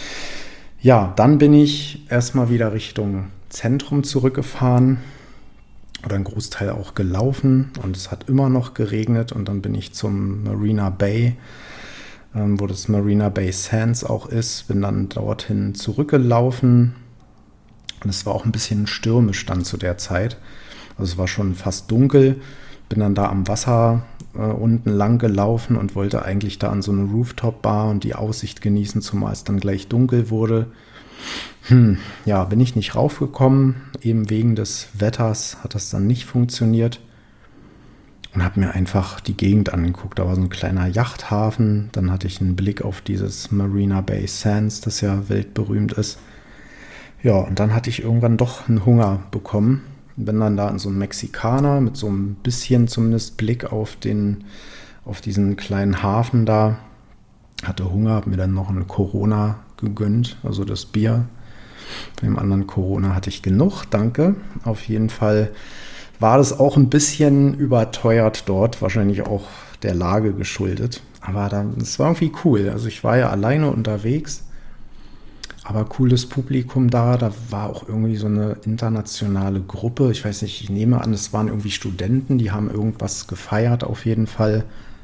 Ja, dann bin ich erstmal wieder Richtung Zentrum zurückgefahren oder ein Großteil auch gelaufen und es hat immer noch geregnet und dann bin ich zum Marina Bay, ähm, wo das Marina Bay Sands auch ist, bin dann dorthin zurückgelaufen. Und es war auch ein bisschen stürmisch dann zu der Zeit. Also es war schon fast dunkel. Bin dann da am Wasser äh, unten lang gelaufen und wollte eigentlich da an so eine Rooftop-Bar und die Aussicht genießen, zumal es dann gleich dunkel wurde. Hm, ja, bin ich nicht raufgekommen. Eben wegen des Wetters hat das dann nicht funktioniert. Und habe mir einfach die Gegend angeguckt. Da war so ein kleiner Yachthafen. Dann hatte ich einen Blick auf dieses Marina Bay Sands, das ja weltberühmt ist. Ja, und dann hatte ich irgendwann doch einen Hunger bekommen. Bin dann da in so einem Mexikaner mit so ein bisschen zumindest Blick auf den, auf diesen kleinen Hafen da. Hatte Hunger, habe mir dann noch eine Corona gegönnt, also das Bier. Von dem anderen Corona hatte ich genug, danke. Auf jeden Fall war das auch ein bisschen überteuert dort, wahrscheinlich auch der Lage geschuldet. Aber das war irgendwie cool. Also ich war ja alleine unterwegs. Aber cooles Publikum da, da war auch irgendwie so eine internationale Gruppe. Ich weiß nicht, ich nehme an, es waren irgendwie Studenten, die haben irgendwas gefeiert auf jeden Fall.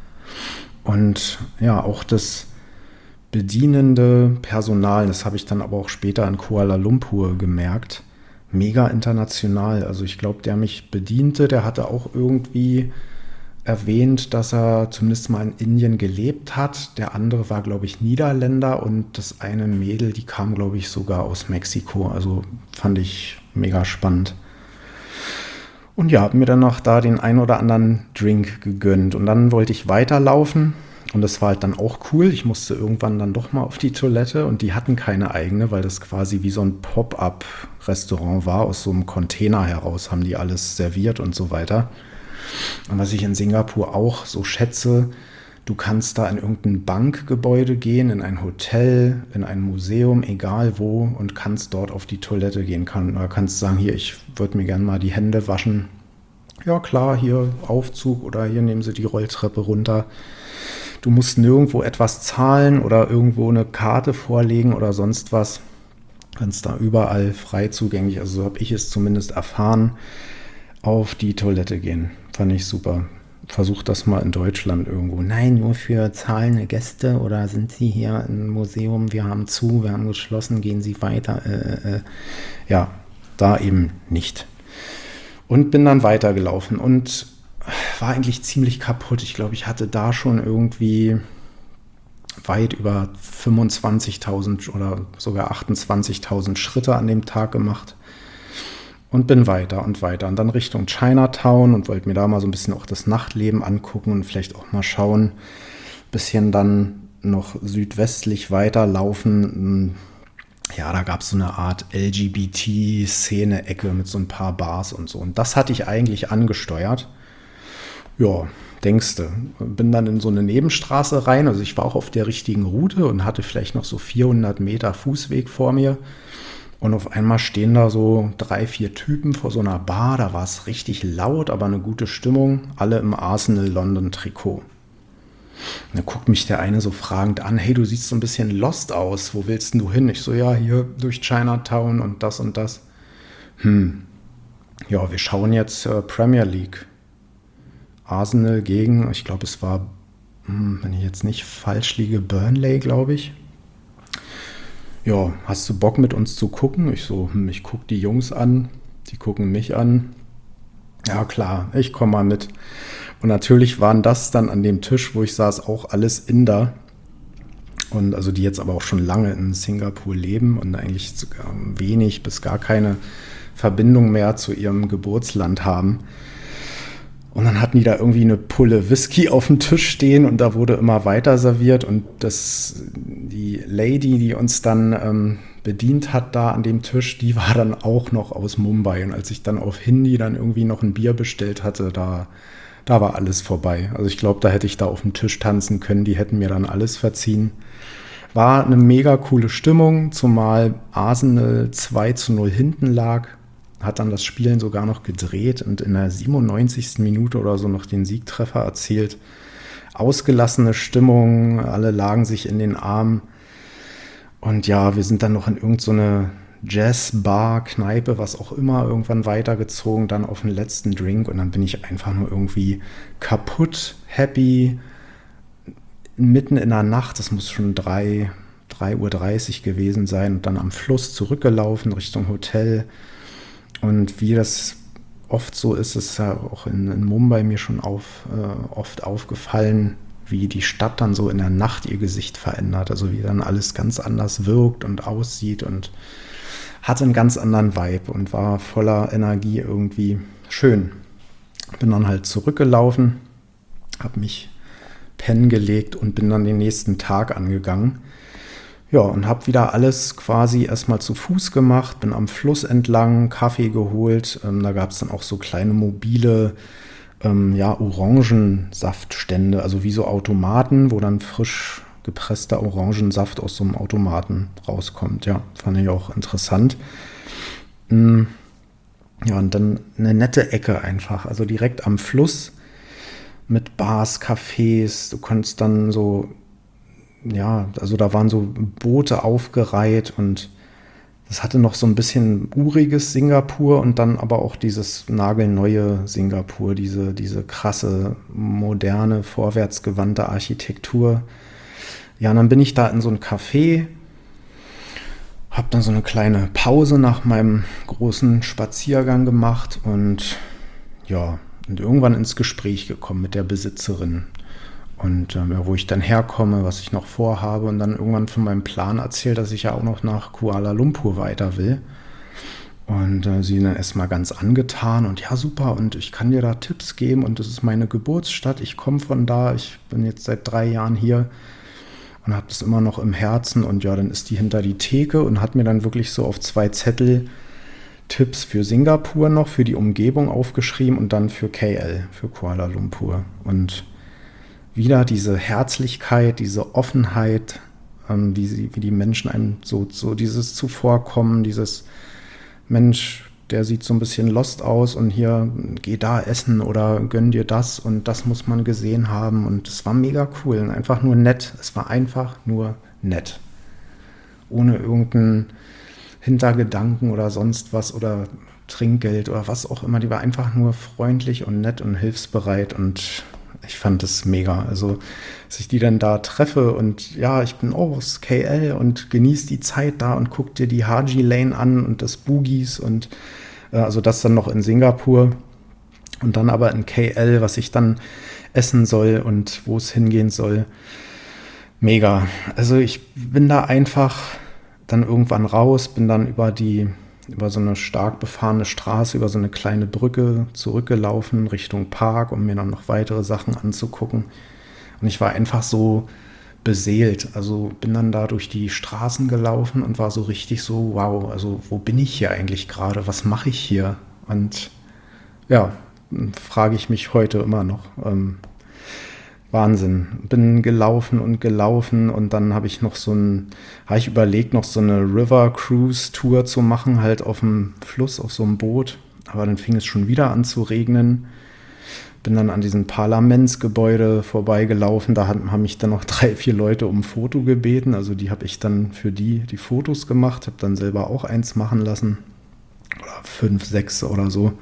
Und ja, auch das bedienende Personal, das habe ich dann aber auch später in Kuala Lumpur gemerkt, mega international. Also ich glaube, der mich bediente, der hatte auch irgendwie erwähnt, dass er zumindest mal in Indien gelebt hat. Der andere war, glaube ich, Niederländer und das eine Mädel, die kam, glaube ich, sogar aus Mexiko. Also fand ich mega spannend. Und ja, habe mir dann noch da den ein oder anderen Drink gegönnt. Und dann wollte ich weiterlaufen und das war halt dann auch cool. Ich musste irgendwann dann doch mal auf die Toilette und die hatten keine eigene, weil das quasi wie so ein Pop-up-Restaurant war. Aus so einem Container heraus haben die alles serviert und so weiter. Und was ich in Singapur auch so schätze, du kannst da in irgendein Bankgebäude gehen, in ein Hotel, in ein Museum, egal wo, und kannst dort auf die Toilette gehen. Kann, oder kannst sagen, hier, ich würde mir gerne mal die Hände waschen. Ja klar, hier Aufzug oder hier nehmen Sie die Rolltreppe runter. Du musst nirgendwo etwas zahlen oder irgendwo eine Karte vorlegen oder sonst was. Kannst da überall frei zugänglich, also so habe ich es zumindest erfahren, auf die Toilette gehen. Fand ich super. Versucht das mal in Deutschland irgendwo. Nein, nur für zahlende Gäste oder sind Sie hier im Museum? Wir haben zu, wir haben geschlossen, gehen Sie weiter. Äh, äh. Ja, da eben nicht. Und bin dann weitergelaufen und war eigentlich ziemlich kaputt. Ich glaube, ich hatte da schon irgendwie weit über fünfundzwanzigtausend oder sogar achtundzwanzigtausend Schritte an dem Tag gemacht. Und bin weiter und weiter und dann Richtung Chinatown und wollte mir da mal so ein bisschen auch das Nachtleben angucken und vielleicht auch mal schauen, bisschen dann noch südwestlich weiterlaufen. Ja, da gab es so eine Art L G B T-Szene-Ecke mit so ein paar Bars und so. Und das hatte ich eigentlich angesteuert. Ja, denkste. Bin dann in so eine Nebenstraße rein. Also ich war auch auf der richtigen Route und hatte vielleicht noch so vierhundert Meter Fußweg vor mir. Und auf einmal stehen da so drei, vier Typen vor so einer Bar. Da war es richtig laut, aber eine gute Stimmung. Alle im Arsenal London Trikot. Und dann guckt mich der eine so fragend an. Hey, du siehst so ein bisschen lost aus. Wo willst denn du hin? Ich so, ja, hier durch Chinatown und das und das. Hm, ja, wir schauen jetzt äh, Premier League. Arsenal gegen, ich glaube, es war, hm, wenn ich jetzt nicht falsch liege, Burnley, glaube ich. Ja, hast du Bock mit uns zu gucken? Ich so, hm, ich gucke die Jungs an, die gucken mich an. Ja klar, ich komme mal mit. Und natürlich waren das dann an dem Tisch, wo ich saß, auch alles Inder. Und also die jetzt aber auch schon lange in Singapur leben und eigentlich sogar wenig bis gar keine Verbindung mehr zu ihrem Geburtsland haben. Und dann hatten die da irgendwie eine Pulle Whisky auf dem Tisch stehen und da wurde immer weiter serviert und das, die Lady, die uns dann ähm, bedient hat da an dem Tisch, die war dann auch noch aus Mumbai und als ich dann auf Hindi dann irgendwie noch ein Bier bestellt hatte, da, da war alles vorbei. Also ich glaube, da hätte ich da auf dem Tisch tanzen können, die hätten mir dann alles verziehen. War eine mega coole Stimmung, zumal Arsenal zwei zu null hinten lag. Hat dann das Spielen sogar noch gedreht und in der siebenundneunzigsten Minute oder so noch den Siegtreffer erzielt. Ausgelassene Stimmung, alle lagen sich in den Armen. Und ja, wir sind dann noch in irgendeine Jazz-Bar, Kneipe, was auch immer, irgendwann weitergezogen, dann auf den letzten Drink. Und dann bin ich einfach nur irgendwie kaputt, happy, mitten in der Nacht, das muss schon drei Uhr dreißig gewesen sein, und dann am Fluss zurückgelaufen Richtung Hotel. Und wie das oft so ist, ist ja auch in, in Mumbai mir schon auf, äh, oft aufgefallen, wie die Stadt dann so in der Nacht ihr Gesicht verändert. Also wie dann alles ganz anders wirkt und aussieht und hatte einen ganz anderen Vibe und war voller Energie irgendwie schön. Bin dann halt zurückgelaufen, habe mich pennen gelegt und bin dann den nächsten Tag angegangen. Ja, und habe wieder alles quasi erstmal zu Fuß gemacht, bin am Fluss entlang, Kaffee geholt. Ähm, da gab es dann auch so kleine mobile ähm, ja, Orangensaftstände, also wie so Automaten, wo dann frisch gepresster Orangensaft aus so einem Automaten rauskommt. Ja, fand ich auch interessant. Mhm. Ja, und dann eine nette Ecke einfach, also direkt am Fluss mit Bars, Cafés. Du konntest dann so, ja, also da waren so Boote aufgereiht und das hatte noch so ein bisschen uriges Singapur und dann aber auch dieses nagelneue Singapur, diese, diese krasse, moderne, vorwärtsgewandte Architektur. Ja, und dann bin ich da in so ein Café, habe dann so eine kleine Pause nach meinem großen Spaziergang gemacht und ja, und irgendwann ins Gespräch gekommen mit der Besitzerin. Und äh, wo ich dann herkomme, was ich noch vorhabe und dann irgendwann von meinem Plan erzählt, dass ich ja auch noch nach Kuala Lumpur weiter will. Und äh, sie dann erstmal ganz angetan und ja, super, und ich kann dir da Tipps geben und das ist meine Geburtsstadt, ich komme von da, ich bin jetzt seit drei Jahren hier und habe das immer noch im Herzen. Und ja, dann ist die hinter die Theke und hat mir dann wirklich so auf zwei Zettel Tipps für Singapur noch, für die Umgebung aufgeschrieben und dann für K L, für Kuala Lumpur. Und wieder diese Herzlichkeit, diese Offenheit, ähm, wie, sie, wie die Menschen einem so, so dieses Zuvorkommen, dieses Mensch, der sieht so ein bisschen lost aus und hier, geh da essen oder gönn dir das und das muss man gesehen haben. Und es war mega cool und einfach nur nett. Es war einfach nur nett. Ohne irgendeinen Hintergedanken oder sonst was oder Trinkgeld oder was auch immer. Die war einfach nur freundlich und nett und hilfsbereit und ich fand das mega. Also, dass ich die dann da treffe und ja, ich bin oh, aus K L und genieße die Zeit da und guck dir die Haji Lane an und das Boogies und äh, also das dann noch in Singapur und dann aber in K L, was ich dann essen soll und wo es hingehen soll. Mega. Also ich bin da einfach dann irgendwann raus, bin dann über die über so eine stark befahrene Straße, über so eine kleine Brücke zurückgelaufen Richtung Park, um mir dann noch weitere Sachen anzugucken. Und ich war einfach so beseelt. Also bin dann da durch die Straßen gelaufen und war so richtig so, wow, also wo bin ich hier eigentlich gerade? Was mache ich hier? Und ja, frage ich mich heute immer noch. Ähm, Wahnsinn. Bin gelaufen und gelaufen und dann habe ich noch so ein, habe ich überlegt, noch so eine River Cruise Tour zu machen, halt auf dem Fluss, auf so einem Boot. Aber dann fing es schon wieder an zu regnen. Bin dann an diesem Parlamentsgebäude vorbeigelaufen. Da haben mich dann noch drei, vier Leute um ein Foto gebeten. Also die habe ich dann für die die Fotos gemacht, habe dann selber auch eins machen lassen. Oder fünf, sechs oder so.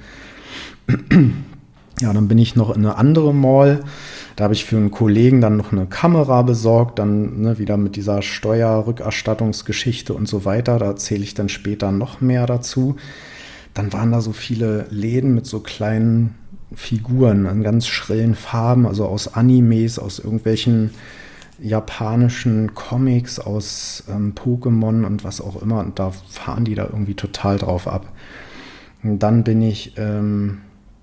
Ja, dann bin ich noch in eine andere Mall. Da habe ich für einen Kollegen dann noch eine Kamera besorgt, dann ne, wieder mit dieser Steuerrückerstattungsgeschichte und so weiter. Da erzähle ich dann später noch mehr dazu. Dann waren da so viele Läden mit so kleinen Figuren in ganz schrillen Farben, also aus Animes, aus irgendwelchen japanischen Comics, aus ähm, Pokémon und was auch immer. Und da fahren die da irgendwie total drauf ab. Und dann bin ich ähm,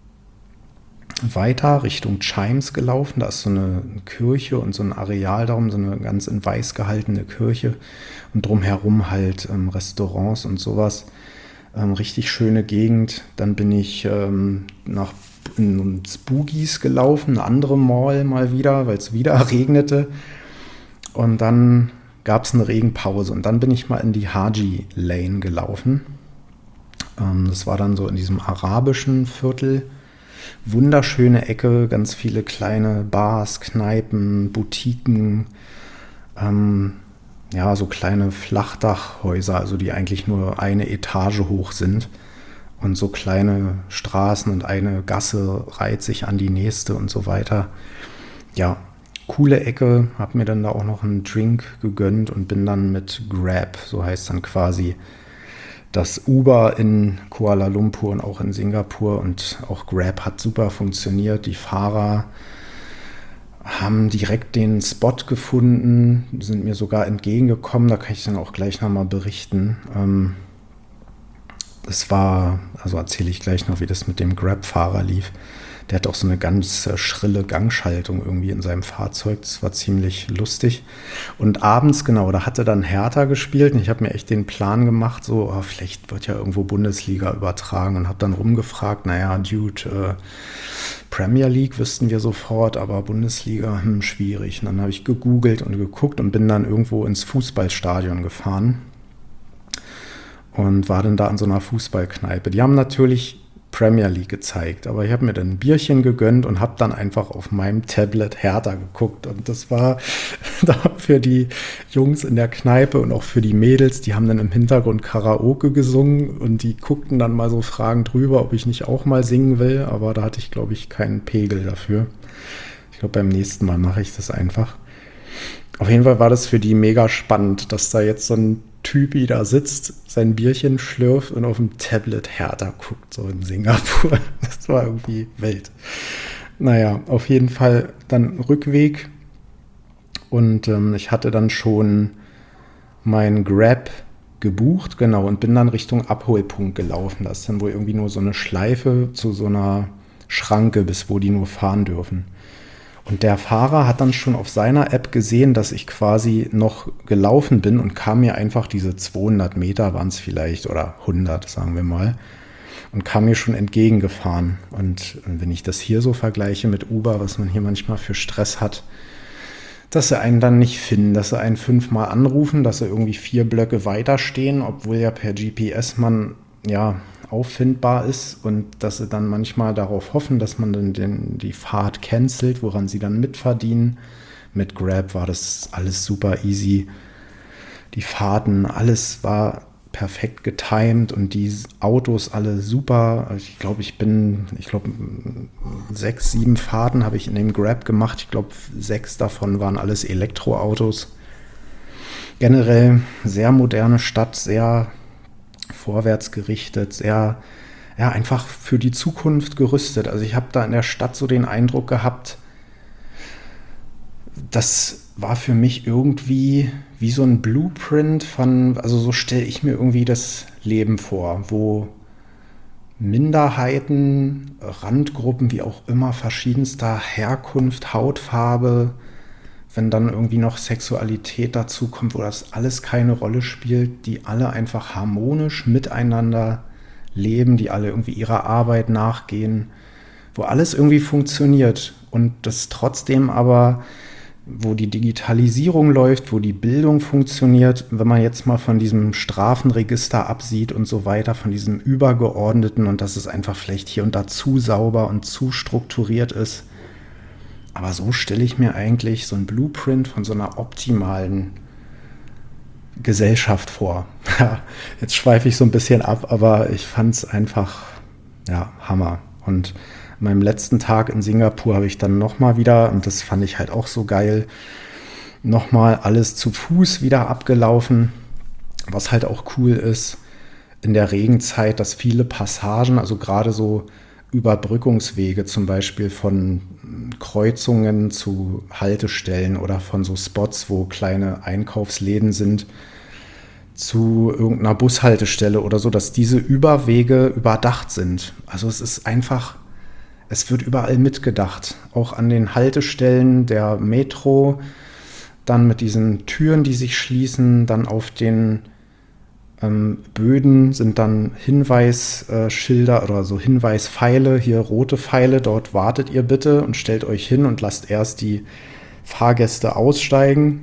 weiter Richtung Chimes gelaufen. Da ist so eine Kirche und so ein Areal darum, so eine ganz in weiß gehaltene Kirche und drumherum halt ähm, Restaurants und sowas. Ähm, richtig schöne Gegend. Dann bin ich ähm, nach ins Boogies gelaufen, eine andere Mall mal wieder, weil es wieder regnete. Und dann gab es eine Regenpause und dann bin ich mal in die Haji Lane gelaufen. Ähm, das war dann so in diesem arabischen Viertel. Wunderschöne Ecke, ganz viele kleine Bars, Kneipen, Boutiquen, ähm, ja, so kleine Flachdachhäuser, also die eigentlich nur eine Etage hoch sind. Und so kleine Straßen und eine Gasse reiht sich an die nächste und so weiter. Ja, coole Ecke, habe mir dann da auch noch einen Drink gegönnt und bin dann mit Grab, so heißt dann quasi das Uber in Kuala Lumpur und auch in Singapur, und auch Grab hat super funktioniert. Die Fahrer haben direkt den Spot gefunden, sind mir sogar entgegengekommen, da kann ich dann auch gleich nochmal berichten. Ähm, es war, also erzähle ich gleich noch, wie das mit dem Grab-Fahrer lief. Der hat auch so eine ganz äh, schrille Gangschaltung irgendwie in seinem Fahrzeug. Das war ziemlich lustig. Und abends, genau, da hatte dann Hertha gespielt. Und ich habe mir echt den Plan gemacht, so, oh, vielleicht wird ja irgendwo Bundesliga übertragen. Und habe dann rumgefragt, naja, Dude, äh, Premier League wüssten wir sofort, aber Bundesliga, hm, schwierig. Und dann habe ich gegoogelt und geguckt und bin dann irgendwo ins Fußballstadion gefahren. Und war dann da an so einer Fußballkneipe. Die haben natürlich Premier League gezeigt, aber ich habe mir dann ein Bierchen gegönnt und habe dann einfach auf meinem Tablet Hertha geguckt, und das war da für die Jungs in der Kneipe und auch für die Mädels, die haben dann im Hintergrund Karaoke gesungen und die guckten dann mal so fragend drüber, ob ich nicht auch mal singen will, aber da hatte ich, glaube ich, keinen Pegel dafür. Ich glaube, beim nächsten Mal mache ich das einfach. Auf jeden Fall war das für die mega spannend, dass da jetzt so ein Typi da sitzt, sein Bierchen schlürft und auf dem Tablet Hertha guckt, so in Singapur. Das war irgendwie wild. Naja, auf jeden Fall dann Rückweg, und ähm, ich hatte dann schon mein Grab gebucht, genau, und bin dann Richtung Abholpunkt gelaufen. Das ist dann wohl irgendwie nur so eine Schleife zu so einer Schranke, bis wo die nur fahren dürfen. Und der Fahrer hat dann schon auf seiner App gesehen, dass ich quasi noch gelaufen bin, und kam mir einfach diese zweihundert Meter, waren es vielleicht, oder hundert, sagen wir mal, und kam mir schon entgegengefahren. Und wenn ich das hier so vergleiche mit Uber, was man hier manchmal für Stress hat, dass sie einen dann nicht finden, dass sie einen fünfmal anrufen, dass sie irgendwie vier Blöcke weiter stehen, obwohl ja per G P S man ja auffindbar ist, und dass sie dann manchmal darauf hoffen, dass man dann den, die Fahrt cancelt, woran sie dann mitverdienen. Mit Grab war das alles super easy. Die Fahrten, alles war perfekt getimed und die Autos alle super. Ich glaube, ich bin, ich glaube, sechs, sieben Fahrten habe ich in dem Grab gemacht. Ich glaube, sechs davon waren alles Elektroautos. Generell sehr moderne Stadt, sehr vorwärts gerichtet, sehr, ja, einfach für die Zukunft gerüstet. Also ich habe da in der Stadt so den Eindruck gehabt, das war für mich irgendwie wie so ein Blueprint von, also so stelle ich mir irgendwie das Leben vor, wo Minderheiten, Randgruppen, wie auch immer, verschiedenster Herkunft, Hautfarbe, wenn dann irgendwie noch Sexualität dazu kommt, wo das alles keine Rolle spielt, die alle einfach harmonisch miteinander leben, die alle irgendwie ihrer Arbeit nachgehen, wo alles irgendwie funktioniert, und das trotzdem aber, wo die Digitalisierung läuft, wo die Bildung funktioniert, wenn man jetzt mal von diesem Strafenregister absieht und so weiter, von diesem Übergeordneten, und dass es einfach vielleicht hier und da zu sauber und zu strukturiert ist. Aber so stelle ich mir eigentlich so ein Blueprint von so einer optimalen Gesellschaft vor. Ja, jetzt schweife ich so ein bisschen ab, aber ich fand es einfach, ja, Hammer. Und an meinem letzten Tag in Singapur habe ich dann nochmal wieder, und das fand ich halt auch so geil, nochmal alles zu Fuß wieder abgelaufen, was halt auch cool ist in der Regenzeit, dass viele Passagen, also gerade so Überbrückungswege zum Beispiel von Kreuzungen zu Haltestellen oder von so Spots, wo kleine Einkaufsläden sind, zu irgendeiner Bushaltestelle oder so, dass diese Überwege überdacht sind. Also es ist einfach, es wird überall mitgedacht. Auch an den Haltestellen der Metro, dann mit diesen Türen, die sich schließen, dann auf den Ähm, Böden sind dann Hinweisschilder oder so Hinweispfeile, hier rote Pfeile, dort wartet ihr bitte und stellt euch hin und lasst erst die Fahrgäste aussteigen.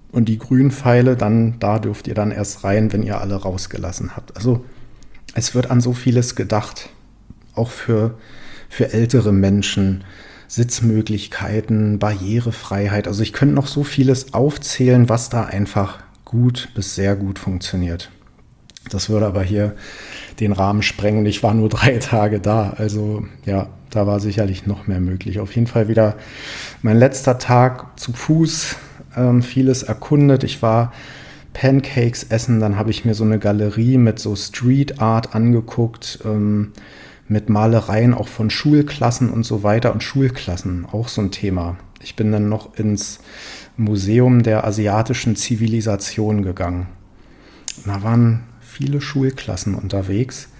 Und die grünen Pfeile, dann, da dürft ihr dann erst rein, wenn ihr alle rausgelassen habt. Also es wird an so vieles gedacht, auch für, für ältere Menschen, Sitzmöglichkeiten, Barrierefreiheit. Also ich könnte noch so vieles aufzählen, was da einfach gut bis sehr gut funktioniert. Das würde aber hier den Rahmen sprengen. Ich war nur drei Tage da, also ja, da war sicherlich noch mehr möglich. Auf jeden Fall wieder mein letzter Tag zu Fuß, ähm, vieles erkundet. Ich war Pancakes essen, dann habe ich mir so eine Galerie mit so Street Art angeguckt, ähm, mit Malereien auch von Schulklassen und so weiter. Und Schulklassen, auch so ein Thema. Ich bin dann noch ins Museum der asiatischen Zivilisation gegangen. Da waren viele Schulklassen unterwegs.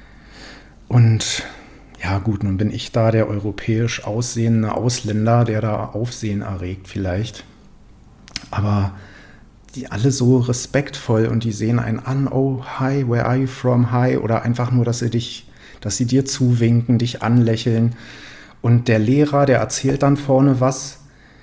Und ja gut, nun bin ich da der europäisch aussehende Ausländer, der da Aufsehen erregt vielleicht. Aber die alle so respektvoll und die sehen einen an, oh, hi, where are you from, hi, oder einfach nur, dass sie dich, dass sie dir zuwinken, dich anlächeln. Und der Lehrer, der erzählt dann vorne was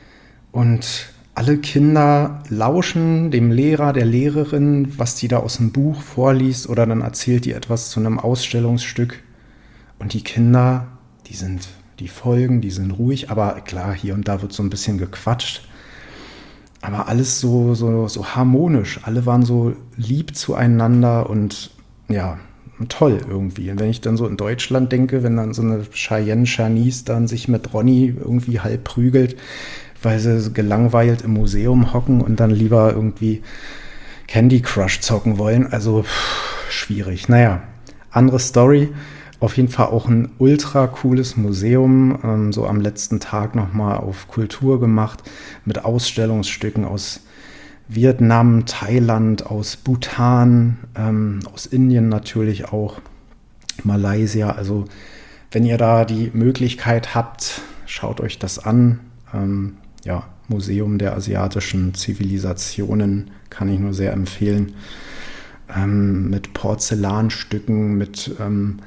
und alle Kinder lauschen dem Lehrer, der Lehrerin, was die da aus dem Buch vorliest, oder dann erzählt die etwas zu einem Ausstellungsstück. Und die Kinder, die sind, die folgen, die sind ruhig, aber klar, hier und da wird so ein bisschen gequatscht. Aber alles so, so, so harmonisch. Alle waren so lieb zueinander und ja, toll irgendwie. Und wenn ich dann so in Deutschland denke, wenn dann so eine Cheyenne Charnice dann sich mit Ronny irgendwie halb prügelt, weil sie gelangweilt im Museum hocken und dann lieber irgendwie Candy Crush zocken wollen. Also pff, schwierig. Naja, andere Story. Auf jeden Fall auch ein ultra cooles Museum, ähm, so am letzten Tag nochmal auf Kultur gemacht, mit Ausstellungsstücken aus Vietnam, Thailand, aus Bhutan, ähm, aus Indien natürlich auch, Malaysia. Also wenn ihr da die Möglichkeit habt, schaut euch das an. Ähm, ja, Museum der asiatischen Zivilisationen kann ich nur sehr empfehlen. Ähm, mit Porzellanstücken, mit ähm,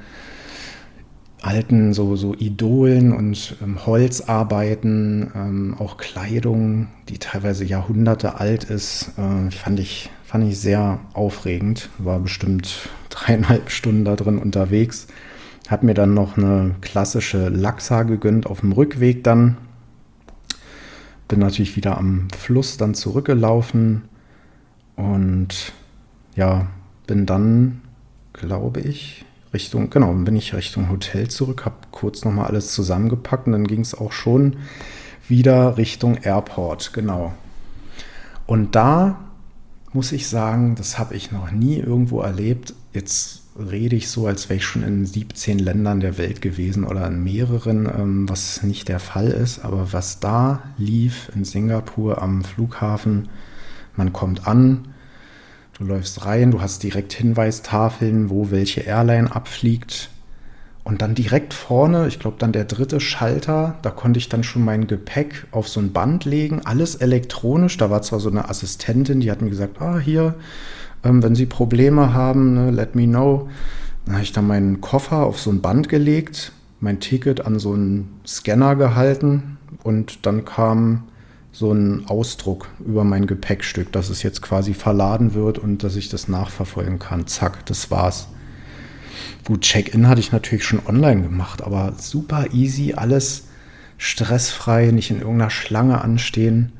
alten so, so Idolen und ähm, Holzarbeiten, ähm, auch Kleidung, die teilweise Jahrhunderte alt ist, äh, fand ich, fand ich sehr aufregend. War bestimmt dreieinhalb Stunden da drin unterwegs. Hab mir dann noch eine klassische Laksa gegönnt auf dem Rückweg dann. Bin natürlich wieder am Fluss dann zurückgelaufen und ja, bin dann, glaube ich, Richtung, genau, bin ich Richtung Hotel zurück, habe kurz nochmal alles zusammengepackt und dann ging es auch schon wieder Richtung Airport, genau. Und da muss ich sagen, das habe ich noch nie irgendwo erlebt. Jetzt rede ich so, als wäre ich schon in siebzehn Ländern der Welt gewesen oder in mehreren, ähm, was nicht der Fall ist. Aber was da lief in Singapur am Flughafen, man kommt an, du läufst rein, du hast direkt Hinweistafeln, wo welche Airline abfliegt. Und dann direkt vorne, ich glaube dann der dritte Schalter, da konnte ich dann schon mein Gepäck auf so ein Band legen, alles elektronisch. Da war zwar so eine Assistentin, die hat mir gesagt, ah hier, ähm, wenn Sie Probleme haben, ne, let me know. Dann habe ich dann meinen Koffer auf so ein Band gelegt, mein Ticket an so einen Scanner gehalten und dann kam so ein Ausdruck über mein Gepäckstück, dass es jetzt quasi verladen wird und dass ich das nachverfolgen kann. Zack, das war's. Gut, Check-in hatte ich natürlich schon online gemacht, aber super easy, alles stressfrei, nicht in irgendeiner Schlange anstehen.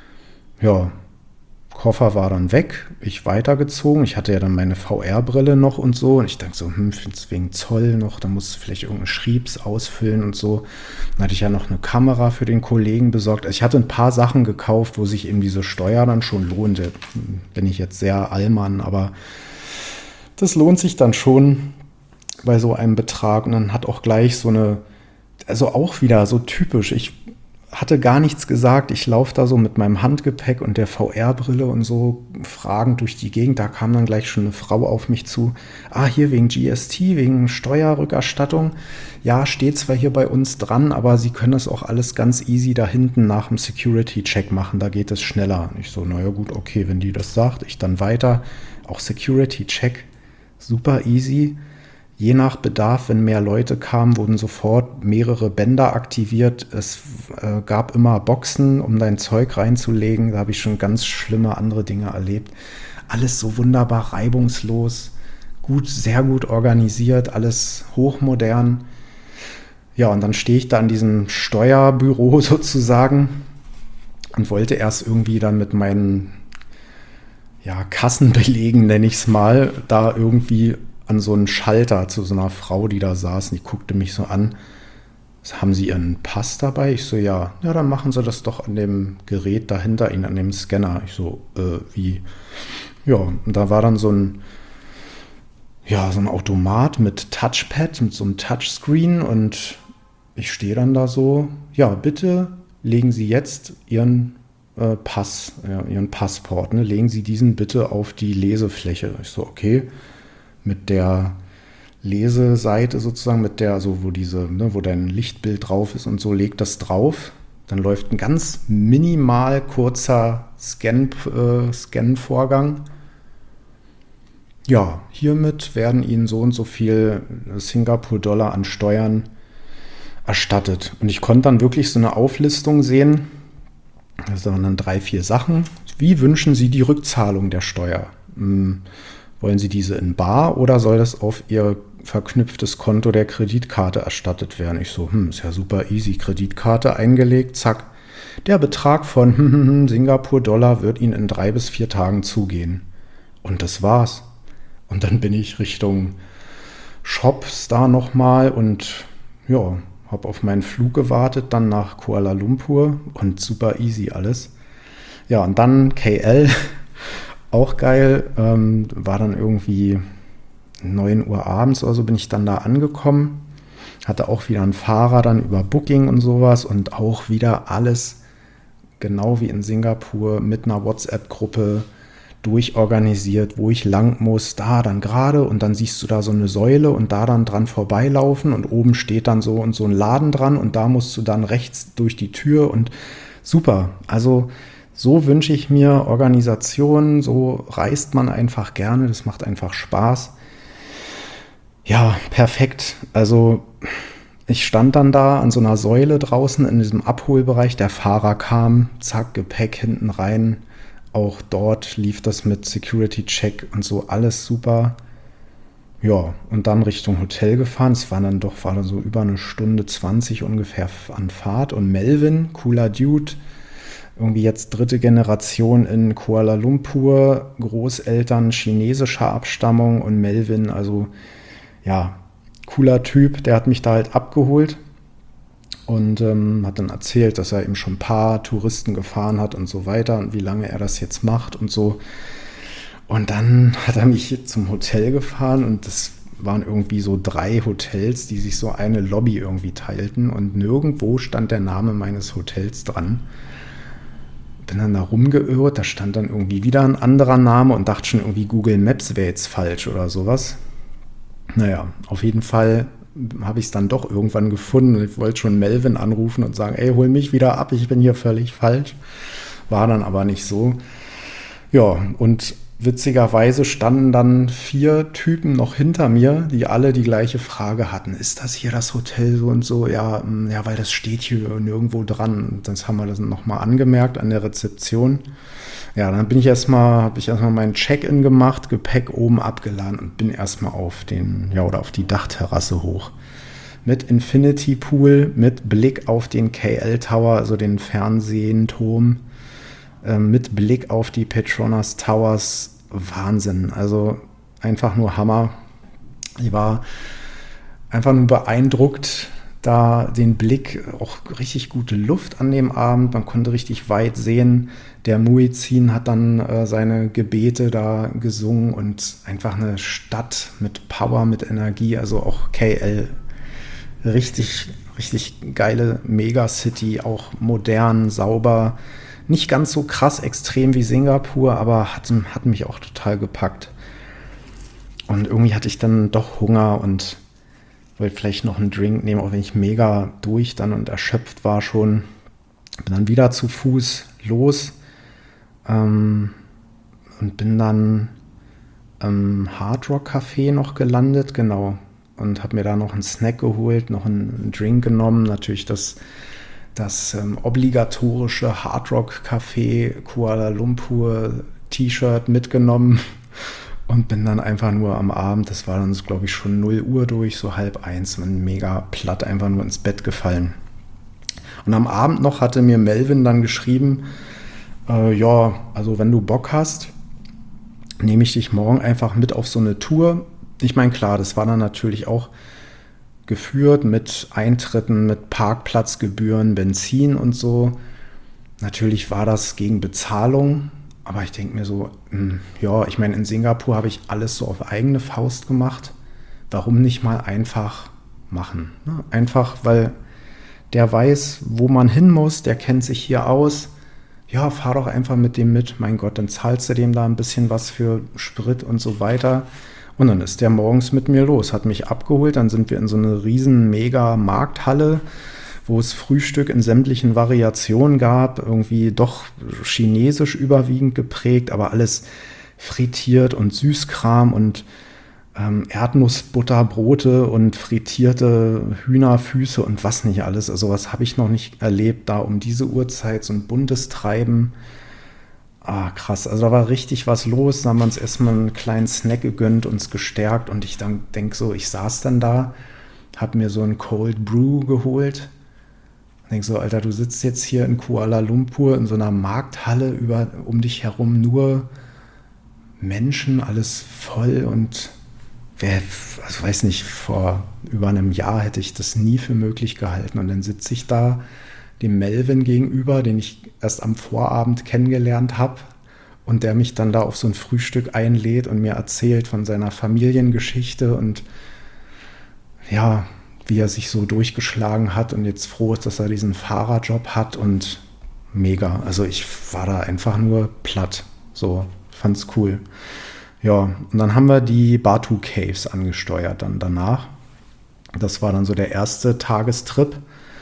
Ja, Koffer war dann weg, ich weitergezogen. Ich hatte ja dann meine V R-Brille noch und so. Und ich dachte so, hm, wegen Zoll noch, da muss vielleicht irgendein Schriebs ausfüllen und so. Dann hatte ich ja noch eine Kamera für den Kollegen besorgt. Also ich hatte ein paar Sachen gekauft, wo sich eben diese Steuer dann schon lohnte. Bin ich jetzt sehr Allmann, aber das lohnt sich dann schon bei so einem Betrag. Und dann hat auch gleich so eine, also auch wieder so typisch, ich hatte gar nichts gesagt. Ich laufe da so mit meinem Handgepäck und der V R-Brille und so fragend durch die Gegend. Da kam dann gleich schon eine Frau auf mich zu. Ah, hier wegen G S T, wegen Steuerrückerstattung. Ja, steht zwar hier bei uns dran, aber Sie können das auch alles ganz easy da hinten nach dem Security-Check machen. Da geht es schneller. Und ich so, naja gut, okay, wenn die das sagt, ich dann weiter. Auch Security-Check, super easy. Je nach Bedarf, wenn mehr Leute kamen, wurden sofort mehrere Bänder aktiviert. Es äh, gab immer Boxen, um dein Zeug reinzulegen. Da habe ich schon ganz schlimme andere Dinge erlebt. Alles so wunderbar reibungslos, gut, sehr gut organisiert, alles hochmodern. Ja, und dann stehe ich da in diesem Steuerbüro sozusagen und wollte erst irgendwie dann mit meinen ja, Kassenbelegen, nenne ich es mal, da irgendwie an so einen Schalter zu so einer Frau, die da saß, und die guckte mich so an. Haben Sie Ihren Pass dabei? Ich so, ja. Ja, dann machen Sie das doch an dem Gerät da hinter Ihnen, an dem Scanner. Ich so, äh, wie? Ja, und da war dann so ein, ja, so ein Automat mit Touchpad, mit so einem Touchscreen, und ich stehe dann da so, ja, bitte legen Sie jetzt Ihren äh, Pass, ja, Ihren Passport, ne? Legen Sie diesen bitte auf die Lesefläche. Ich so, okay. Mit der Leseseite sozusagen, mit der, so wo diese, ne, wo dein Lichtbild drauf ist und so, legt das drauf. Dann läuft ein ganz minimal kurzer Scan, äh, Scan-Vorgang. Ja, hiermit werden Ihnen so und so viel Singapur-Dollar an Steuern erstattet. Und ich konnte dann wirklich so eine Auflistung sehen. Das waren dann drei, vier Sachen. Wie wünschen Sie die Rückzahlung der Steuer? Hm. Wollen Sie diese in bar oder soll das auf Ihr verknüpftes Konto der Kreditkarte erstattet werden? Ich so, hm, ist ja super easy. Kreditkarte eingelegt, zack. Der Betrag von hm, hm, hm, Singapur-Dollar wird Ihnen in drei bis vier Tagen zugehen. Und das war's. Und dann bin ich Richtung Shops da nochmal und ja, habe auf meinen Flug gewartet, dann nach Kuala Lumpur und super easy alles. Ja, und dann K L. Auch geil, ähm, war dann irgendwie neun Uhr abends oder so, bin ich dann da angekommen, hatte auch wieder einen Fahrer dann über Booking und sowas und auch wieder alles genau wie in Singapur mit einer WhatsApp-Gruppe durchorganisiert, wo ich lang muss, da dann gerade und dann siehst du da so eine Säule und da dann dran vorbeilaufen und oben steht dann so und so ein Laden dran und da musst du dann rechts durch die Tür und super, also so wünsche ich mir Organisation, so reist man einfach gerne, das macht einfach Spaß. Ja, perfekt. Also ich stand dann da an so einer Säule draußen in diesem Abholbereich, der Fahrer kam, zack, Gepäck hinten rein. Auch dort lief das mit Security-Check und so, alles super. Ja, und dann Richtung Hotel gefahren. Es war dann doch, war dann so über eine Stunde zwanzig ungefähr an Fahrt. Und Melvin, cooler Dude, irgendwie jetzt dritte Generation in Kuala Lumpur, Großeltern chinesischer Abstammung und Melvin, also ja, cooler Typ, der hat mich da halt abgeholt und ähm, hat dann erzählt, dass er eben schon ein paar Touristen gefahren hat und so weiter und wie lange er das jetzt macht und so. Und dann hat er mich zum Hotel gefahren und das waren irgendwie so drei Hotels, die sich so eine Lobby irgendwie teilten und nirgendwo stand der Name meines Hotels dran. Bin dann da rumgeirrt, da stand dann irgendwie wieder ein anderer Name und dachte schon irgendwie Google Maps wäre jetzt falsch oder sowas. Naja, auf jeden Fall habe ich es dann doch irgendwann gefunden. Ich wollte schon Melvin anrufen und sagen, ey, hol mich wieder ab, ich bin hier völlig falsch. War dann aber nicht so. Ja, und witzigerweise standen dann vier Typen noch hinter mir, die alle die gleiche Frage hatten. Ist das hier das Hotel so und so? Ja, ja, weil das steht hier nirgendwo dran. Das haben wir das nochmal angemerkt an der Rezeption. Ja, dann bin ich erstmal, habe ich erstmal meinen Check-in gemacht, Gepäck oben abgeladen und bin erstmal auf den, ja, oder auf die Dachterrasse hoch. Mit Infinity Pool, mit Blick auf den K L Tower, also den Fernsehturm, äh, mit Blick auf die Petronas Towers. Wahnsinn, also einfach nur Hammer. Ich war einfach nur beeindruckt, da den Blick, auch richtig gute Luft an dem Abend, man konnte richtig weit sehen. Der Muezzin hat dann äh, seine Gebete da gesungen und einfach eine Stadt mit Power, mit Energie, also auch K L, richtig, richtig geile Megacity, auch modern, sauber. Nicht ganz so krass extrem wie Singapur, aber hat, hat mich auch total gepackt. Und irgendwie hatte ich dann doch Hunger und wollte vielleicht noch einen Drink nehmen, auch wenn ich mega durch dann und erschöpft war schon. Bin dann wieder zu Fuß los ähm, und bin dann im Hard Rock Café noch gelandet, genau. und habe mir da noch einen Snack geholt, noch einen Drink genommen. Natürlich das, das ähm, obligatorische Hard Rock Café Kuala Lumpur T-Shirt mitgenommen und bin dann einfach nur am Abend, das war dann, glaube ich, schon null Uhr durch, so halb eins, bin mega platt einfach nur ins Bett gefallen. Und am Abend noch hatte mir Melvin dann geschrieben, äh, ja, also wenn du Bock hast, nehme ich dich morgen einfach mit auf so eine Tour. Ich meine, klar, das war dann natürlich auch geführt mit Eintritten, mit Parkplatzgebühren, Benzin und so. Natürlich war das gegen Bezahlung, aber ich denke mir so, mh, ja, ich meine, in Singapur habe ich alles so auf eigene Faust gemacht. Warum nicht mal einfach machen? Ne? Einfach, weil der weiß, wo man hin muss, der kennt sich hier aus. Ja, fahr doch einfach mit dem mit. Mein Gott, dann zahlst du dem da ein bisschen was für Sprit und so weiter. Und dann ist der morgens mit mir los, hat mich abgeholt. Dann sind wir in so eine riesen mega Markthalle, wo es Frühstück in sämtlichen Variationen gab. Irgendwie doch chinesisch überwiegend geprägt, aber alles frittiert und Süßkram und ähm, Erdnussbutterbrote und frittierte Hühnerfüße und was nicht alles. Also was habe ich noch nicht erlebt, da um diese Uhrzeit, so ein buntes Treiben. Ah, krass. Also da war richtig was los. Da haben wir uns erstmal einen kleinen Snack gegönnt, uns gestärkt und ich dann denke so, ich saß dann da, habe mir so ein Cold Brew geholt. Denke so, Alter, du sitzt jetzt hier in Kuala Lumpur in so einer Markthalle, über, um dich herum nur Menschen, alles voll und wer, also weiß nicht, vor über einem Jahr hätte ich das nie für möglich gehalten. Und dann sitze ich da dem Melvin gegenüber, den ich erst am Vorabend kennengelernt habe und der mich dann da auf so ein Frühstück einlädt und mir erzählt von seiner Familiengeschichte und ja, wie er sich so durchgeschlagen hat und jetzt froh ist, dass er diesen Fahrerjob hat und mega. Also ich war da einfach nur platt. So, fand's cool. Ja, und dann haben wir die Batu Caves angesteuert dann danach. Das war dann so der erste Tagestrip.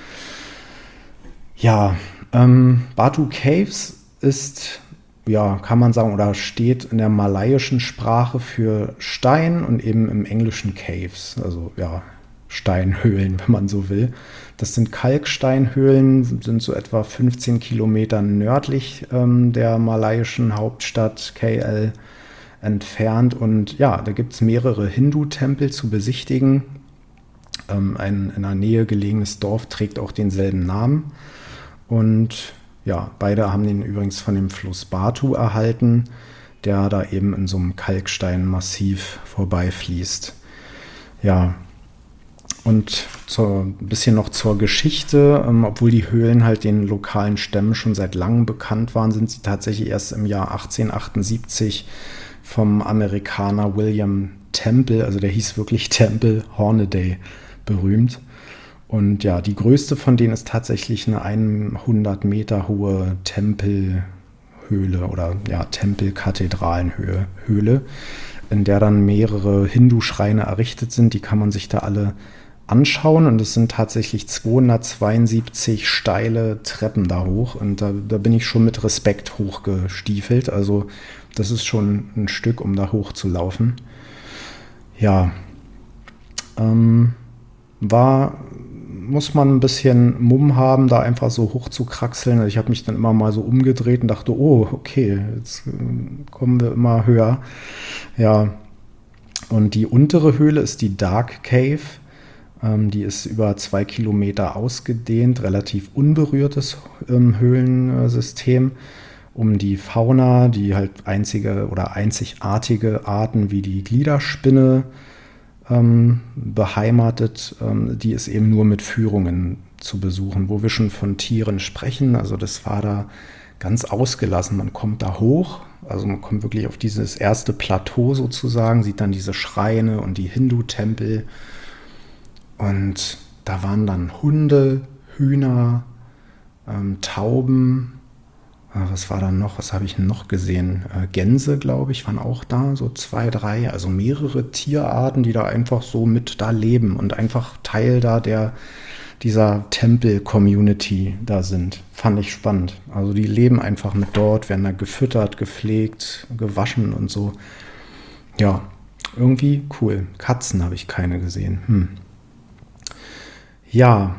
Ja, ähm, Batu Caves ist, ja, kann man sagen, oder steht in der malaiischen Sprache für Stein und eben im englischen Caves, also ja, Steinhöhlen, wenn man so will. Das sind Kalksteinhöhlen, sind so etwa fünfzehn Kilometer nördlich ähm, der malaiischen Hauptstadt K L entfernt. Und ja, da gibt es mehrere Hindu-Tempel zu besichtigen. Ähm, ein in der Nähe gelegenes Dorf trägt auch denselben Namen. Und ja, beide haben den übrigens von dem Fluss Batu erhalten, der da eben in so einem Kalksteinmassiv vorbeifließt. Ja, und zur, ein bisschen noch zur Geschichte. Ähm, obwohl die Höhlen halt den lokalen Stämmen schon seit langem bekannt waren, sind sie tatsächlich erst im Jahr achtzehnhundertachtundsiebzig vom Amerikaner William Temple, also der hieß wirklich Temple Hornaday, berühmt. Und ja, die größte von denen ist tatsächlich eine hundert Meter hohe Tempelhöhle oder ja, Tempelkathedralenhöhle, Höhle, in der dann mehrere Hindu-Schreine errichtet sind. Die kann man sich da alle anschauen und es sind tatsächlich zweihundertzweiundsiebzig steile Treppen da hoch und da, da bin ich schon mit Respekt hochgestiefelt. Also das ist schon ein Stück, um da hoch zu laufen. Ja, ähm, war, muss man ein bisschen Mumm haben, da einfach so hoch zu kraxeln. Also ich habe mich dann immer mal so umgedreht und dachte, oh, okay, jetzt kommen wir immer höher. Ja, und die untere Höhle ist die Dark Cave. Ähm, die ist über zwei Kilometer ausgedehnt, relativ unberührtes ähm, Höhlensystem. Um die Fauna, die halt einzige oder einzigartige Arten wie die Gliederspinne ähm, beheimatet, ähm, die ist eben nur mit Führungen zu besuchen, wo wir schon von Tieren sprechen. Also das war da ganz ausgelassen. Man kommt da hoch, also man kommt wirklich auf dieses erste Plateau sozusagen, sieht dann diese Schreine und die Hindu-Tempel. Und da waren dann Hunde, Hühner, ähm, Tauben. Was war da noch? Was habe ich noch gesehen? Äh, Gänse, glaube ich, waren auch da, so zwei, drei. Also mehrere Tierarten, die da einfach so mit da leben und einfach Teil da der dieser Tempel-Community da sind. Fand ich spannend. Also die leben einfach mit dort, werden da gefüttert, gepflegt, gewaschen und so. Ja, Irgendwie cool. Katzen habe ich keine gesehen. Hm. Ja,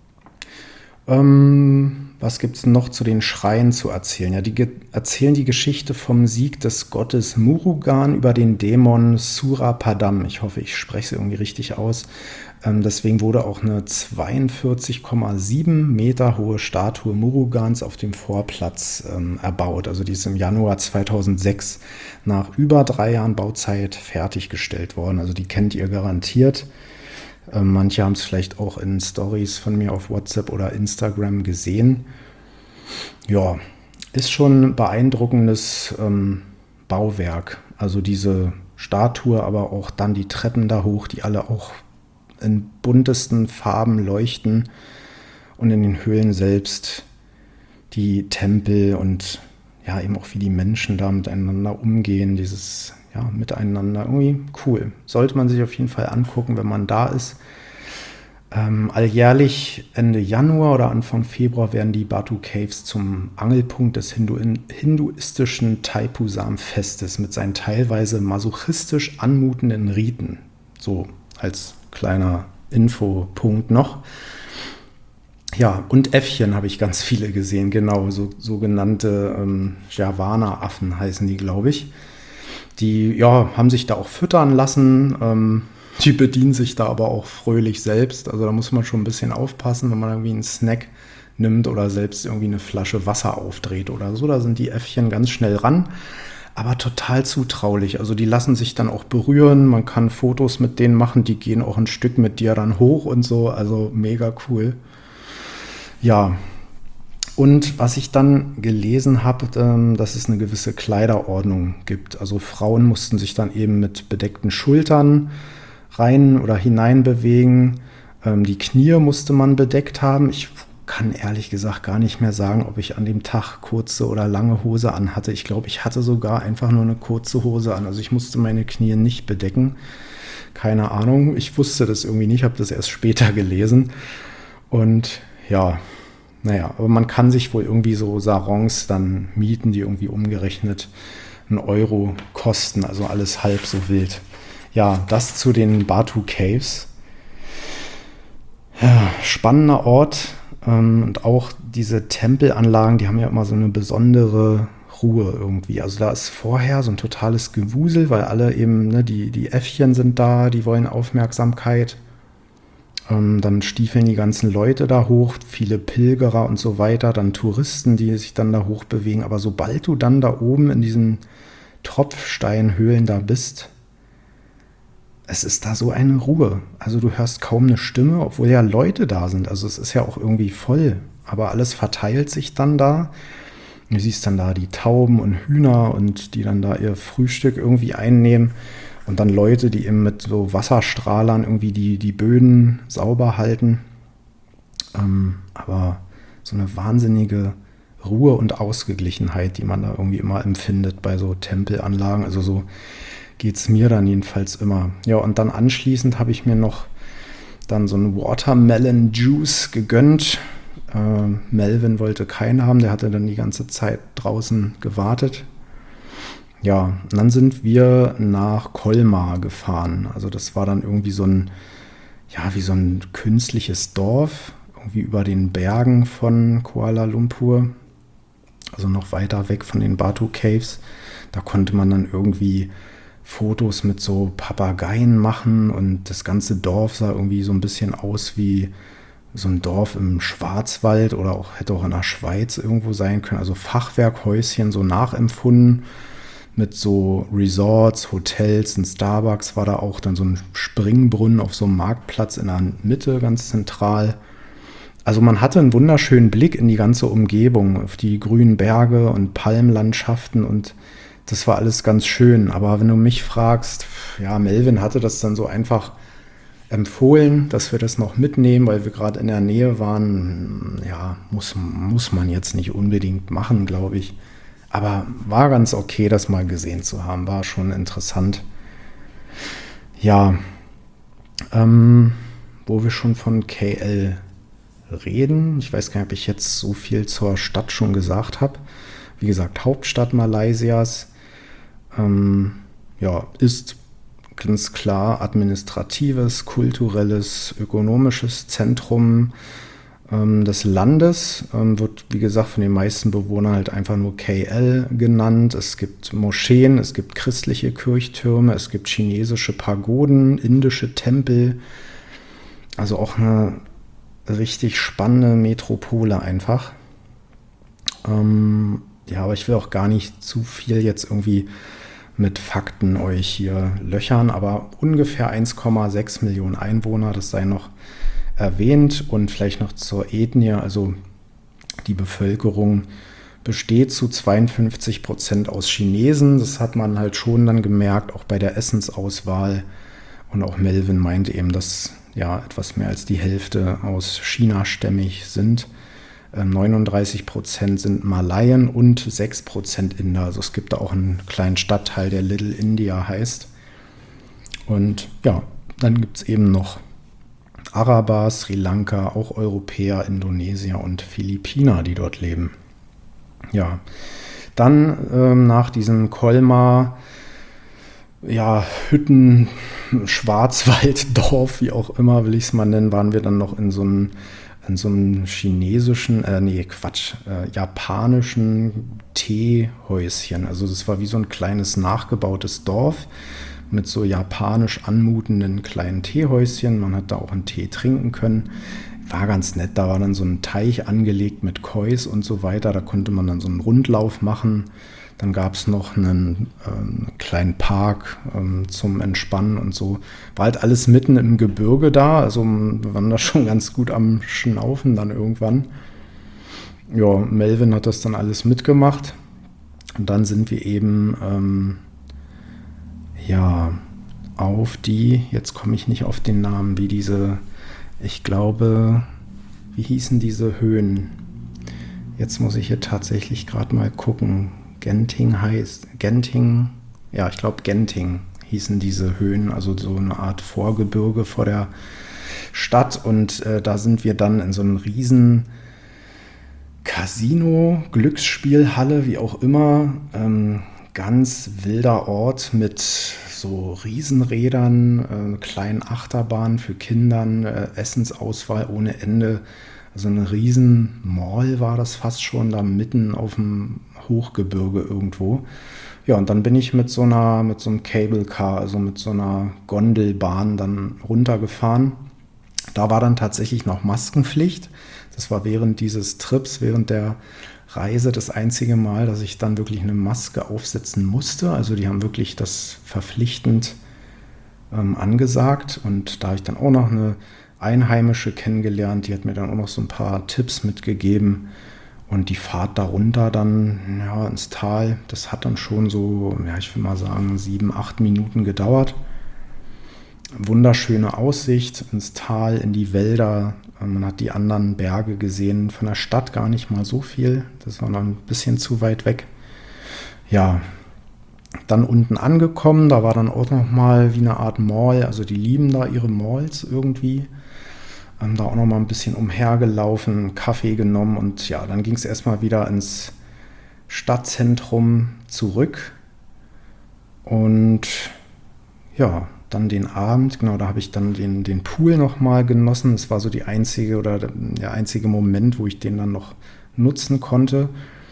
ähm, was gibt es noch zu den Schreien zu erzählen? Ja, die ge- erzählen die Geschichte vom Sieg des Gottes Murugan über den Dämon Surapadam. Ich hoffe, ich spreche es irgendwie richtig aus. Ähm, deswegen wurde auch eine zweiundvierzig Komma sieben Meter hohe Statue Murugans auf dem Vorplatz ähm, erbaut. Also die ist im Januar zweitausendsechs nach über drei Jahren Bauzeit fertiggestellt worden. Also die kennt ihr garantiert. Ähm, manche haben es vielleicht auch in Stories von mir auf WhatsApp oder Instagram gesehen. Ja, ist schon ein beeindruckendes ähm, Bauwerk. Also diese Statue, aber auch dann die Treppen da hoch, die alle auch in buntesten Farben leuchten. Und in den Höhlen selbst die Tempel und ja, eben auch wie die Menschen da miteinander umgehen, dieses ja, Miteinander, irgendwie cool. Sollte man sich auf jeden Fall angucken, wenn man da ist. Ähm, alljährlich Ende Januar oder Anfang Februar werden die Batu Caves zum Angelpunkt des Hindu hinduistischen Thaipusam-Festes mit seinen teilweise masochistisch anmutenden Riten. So als kleiner Infopunkt noch. Ja, und Äffchen habe ich ganz viele gesehen, genau, so sogenannte ähm, Javana-Affen heißen die, glaube ich. Die ja, haben sich da auch füttern lassen, ähm, die bedienen sich da aber auch fröhlich selbst. Also da muss man schon ein bisschen aufpassen, wenn man irgendwie einen Snack nimmt oder selbst irgendwie eine Flasche Wasser aufdreht oder so. Da sind die Äffchen ganz schnell ran, aber total zutraulich. Also die lassen sich dann auch berühren, man kann Fotos mit denen machen, die gehen auch ein Stück mit dir dann hoch und so. Also mega cool. Ja, und was ich dann gelesen habe, ähm, dass es eine gewisse Kleiderordnung gibt. Also Frauen mussten sich dann eben mit bedeckten Schultern rein oder hinein bewegen. Ähm, die Knie musste man bedeckt haben. Ich kann ehrlich gesagt gar nicht mehr sagen, ob ich an dem Tag kurze oder lange Hose anhatte. Ich glaube, ich hatte sogar einfach nur eine kurze Hose an. Also ich musste meine Knie nicht bedecken. Keine Ahnung. Ich wusste das irgendwie nicht, habe das erst später gelesen. Und ja, naja, aber man kann sich wohl irgendwie so Sarongs dann mieten, die irgendwie umgerechnet einen Euro kosten. Also alles halb so wild. Ja, das zu den Batu Caves. Ja, spannender Ort. Ähm, und auch diese Tempelanlagen, die haben ja immer so eine besondere Ruhe irgendwie. Also da ist vorher so ein totales Gewusel, weil alle eben, ne, die, die Äffchen sind da, die wollen Aufmerksamkeit. Ähm, dann stiefeln die ganzen Leute da hoch, viele Pilgerer und so weiter, dann Touristen, die sich dann da hoch bewegen. Aber sobald du dann da oben in diesen Tropfsteinhöhlen da bist, es ist da so eine Ruhe. Also du hörst kaum eine Stimme, obwohl ja Leute da sind. Also es ist ja auch irgendwie voll, aber alles verteilt sich dann da. Du siehst dann da die Tauben und Hühner und die dann da ihr Frühstück irgendwie einnehmen. Und dann Leute, die eben mit so Wasserstrahlern irgendwie die, die Böden sauber halten. Ähm, aber so eine wahnsinnige Ruhe und Ausgeglichenheit, die man da irgendwie immer empfindet bei so Tempelanlagen. Also so geht es mir dann jedenfalls immer. Ja, und dann anschließend habe ich mir noch dann so einen Watermelon Juice gegönnt. Äh, Melvin wollte keinen haben, der hatte dann die ganze Zeit draußen gewartet. Ja, und dann sind wir nach Colmar gefahren. Also das war dann irgendwie so ein, ja, wie so ein künstliches Dorf, irgendwie über den Bergen von Kuala Lumpur. Also noch weiter weg von den Batu Caves. Da konnte man dann irgendwie Fotos mit so Papageien machen und das ganze Dorf sah irgendwie so ein bisschen aus wie so ein Dorf im Schwarzwald oder auch hätte auch in der Schweiz irgendwo sein können. Also Fachwerkhäuschen so nachempfunden. Mit so Resorts, Hotels, ein Starbucks war da auch, dann so ein Springbrunnen auf so einem Marktplatz in der Mitte, ganz zentral. Also man hatte einen wunderschönen Blick in die ganze Umgebung, auf die grünen Berge und Palmlandschaften und das war alles ganz schön. Aber wenn du mich fragst, ja, Melvin hatte das dann so einfach empfohlen, dass wir das noch mitnehmen, weil wir gerade in der Nähe waren. Ja, muss, muss man jetzt nicht unbedingt machen, glaube ich. Aber war ganz okay, das mal gesehen zu haben. War schon interessant. Ja, ähm, wo wir schon von K L reden. Ich weiß gar nicht, ob ich jetzt so viel zur Stadt schon gesagt habe. Wie gesagt, Hauptstadt Malaysias. Ähm, ja, ist ganz klar administratives, kulturelles, ökonomisches Zentrum ähm, des Landes. Ähm, wird, wie gesagt, von den meisten Bewohnern halt einfach nur K L genannt. Es gibt Moscheen, es gibt christliche Kirchtürme, es gibt chinesische Pagoden, indische Tempel. Also auch eine richtig spannende Metropole einfach. Ähm, ja, aber ich will auch gar nicht zu viel jetzt irgendwie mit Fakten euch hier löchern, aber ungefähr eins Komma sechs Millionen Einwohner, das sei noch erwähnt. Und vielleicht noch zur Ethnie, also die Bevölkerung besteht zu zweiundfünfzig Prozent aus Chinesen. Das hat man halt schon dann gemerkt, auch bei der Essensauswahl. Und auch Melvin meinte eben, dass ja etwas mehr als die Hälfte aus China stämmig sind. neununddreißig Prozent sind Malaien und sechs Prozent Inder. Also es gibt da auch einen kleinen Stadtteil, der Little India heißt. Und ja, dann gibt es eben noch Araber, Sri Lanka, auch Europäer, Indonesier und Philippiner, die dort leben. Ja, dann ähm, nach diesem Colmar, ja, Hütten, Schwarzwalddorf, wie auch immer will ich es mal nennen, waren wir dann noch in so einem in so einem chinesischen, äh, nee, Quatsch, äh, japanischen Teehäuschen. Also das war wie so ein kleines nachgebautes Dorf mit so japanisch anmutenden kleinen Teehäuschen. Man hat da auch einen Tee trinken können. War ganz nett, da war dann so ein Teich angelegt mit Kois und so weiter. Da konnte man dann so einen Rundlauf machen. Dann gab es noch einen ähm, kleinen Park ähm, zum Entspannen und so. War halt alles mitten im Gebirge da. Also wir waren da schon ganz gut am Schnaufen dann irgendwann. Ja, Melvin hat das dann alles mitgemacht. Und dann sind wir eben ähm, ja auf die, jetzt komme ich nicht auf den Namen, wie diese, ich glaube, wie hießen diese Höhen? Jetzt muss ich hier tatsächlich gerade mal gucken. Genting heißt, Genting, ja, ich glaube Genting hießen diese Höhen, also so eine Art Vorgebirge vor der Stadt. Und äh, da sind wir dann in so einem riesen Casino, Glücksspielhalle, wie auch immer, ähm, ganz wilder Ort mit so Riesenrädern, äh, kleinen Achterbahnen für Kindern, äh, Essensauswahl ohne Ende. Also eine riesen Mall war das fast schon, da mitten auf dem Hochgebirge irgendwo. Ja, und dann bin ich mit so einer, mit so einem Cable Car, also mit so einer Gondelbahn dann runtergefahren. Da war dann tatsächlich noch Maskenpflicht. Das war während dieses Trips, während der Reise das einzige Mal, dass ich dann wirklich eine Maske aufsetzen musste. Also die haben wirklich das verpflichtend ähm, angesagt. Und da habe ich dann auch noch eine Einheimische kennengelernt, die hat mir dann auch noch so ein paar Tipps mitgegeben. Und die Fahrt darunter dann ja, ins Tal, das hat dann schon so, ja, ich will mal sagen, sieben, acht Minuten gedauert. Wunderschöne Aussicht ins Tal, in die Wälder. Man hat die anderen Berge gesehen, von der Stadt gar nicht mal so viel. Das war noch ein bisschen zu weit weg. Ja, dann unten angekommen, da war dann auch noch mal wie eine Art Mall. Also die lieben da ihre Malls irgendwie. Ähm, da auch noch mal ein bisschen umhergelaufen, Kaffee genommen und ja, dann ging es erstmal wieder ins Stadtzentrum zurück. Und ja, dann den Abend, genau, da habe ich dann den, den Pool noch mal genossen. Das war so die einzige oder der einzige Moment, wo ich den dann noch nutzen konnte.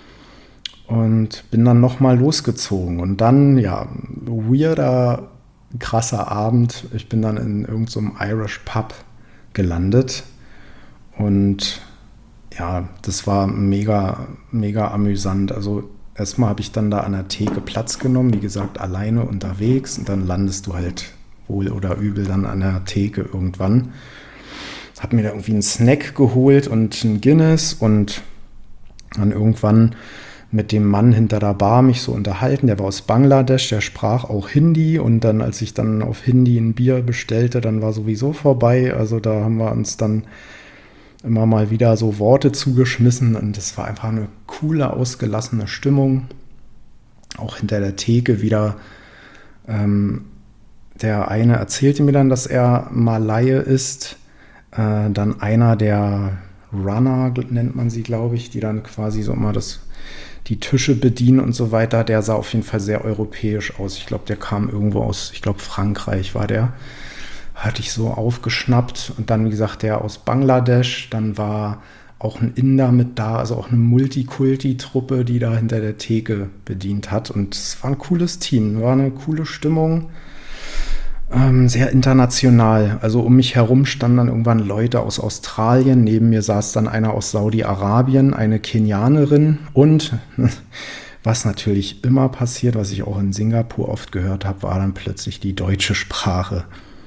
Und bin dann noch mal losgezogen. Und dann, ja, weirder, krasser Abend. Ich bin dann in irgendeinem so Irish Pub gelandet. Und ja, das war mega, mega amüsant. Also erstmal habe ich dann da an der Theke Platz genommen, wie gesagt, alleine unterwegs. Und dann landest du halt wohl oder übel dann an der Theke irgendwann. Hab mir da irgendwie einen Snack geholt und ein Guinness und dann irgendwann mit dem Mann hinter der Bar mich so unterhalten. Der war aus Bangladesch, der sprach auch Hindi. Und dann, als ich dann auf Hindi ein Bier bestellte, dann war sowieso vorbei. Also da haben wir uns dann immer mal wieder so Worte zugeschmissen. Und es war einfach eine coole, ausgelassene Stimmung. Auch hinter der Theke wieder. Ähm, der eine erzählte mir dann, dass er Malaie ist. Äh, dann einer der Runner, nennt man sie, glaube ich, die dann quasi so immer das die Tische bedienen und so weiter, der sah auf jeden Fall sehr europäisch aus. Ich glaube, der kam irgendwo aus, ich glaube, Frankreich war der. Hatte ich so aufgeschnappt. Und dann, wie gesagt, der aus Bangladesch. Dann war auch ein Inder mit da, also auch eine Multikulti-Truppe, die da hinter der Theke bedient hat. Und es war ein cooles Team, war eine coole Stimmung. Ähm, sehr international. Also um mich herum standen dann irgendwann Leute aus Australien. Neben mir saß dann einer aus Saudi-Arabien, eine Kenianerin und was natürlich immer passiert, was ich auch in Singapur oft gehört habe, war dann plötzlich die deutsche Sprache.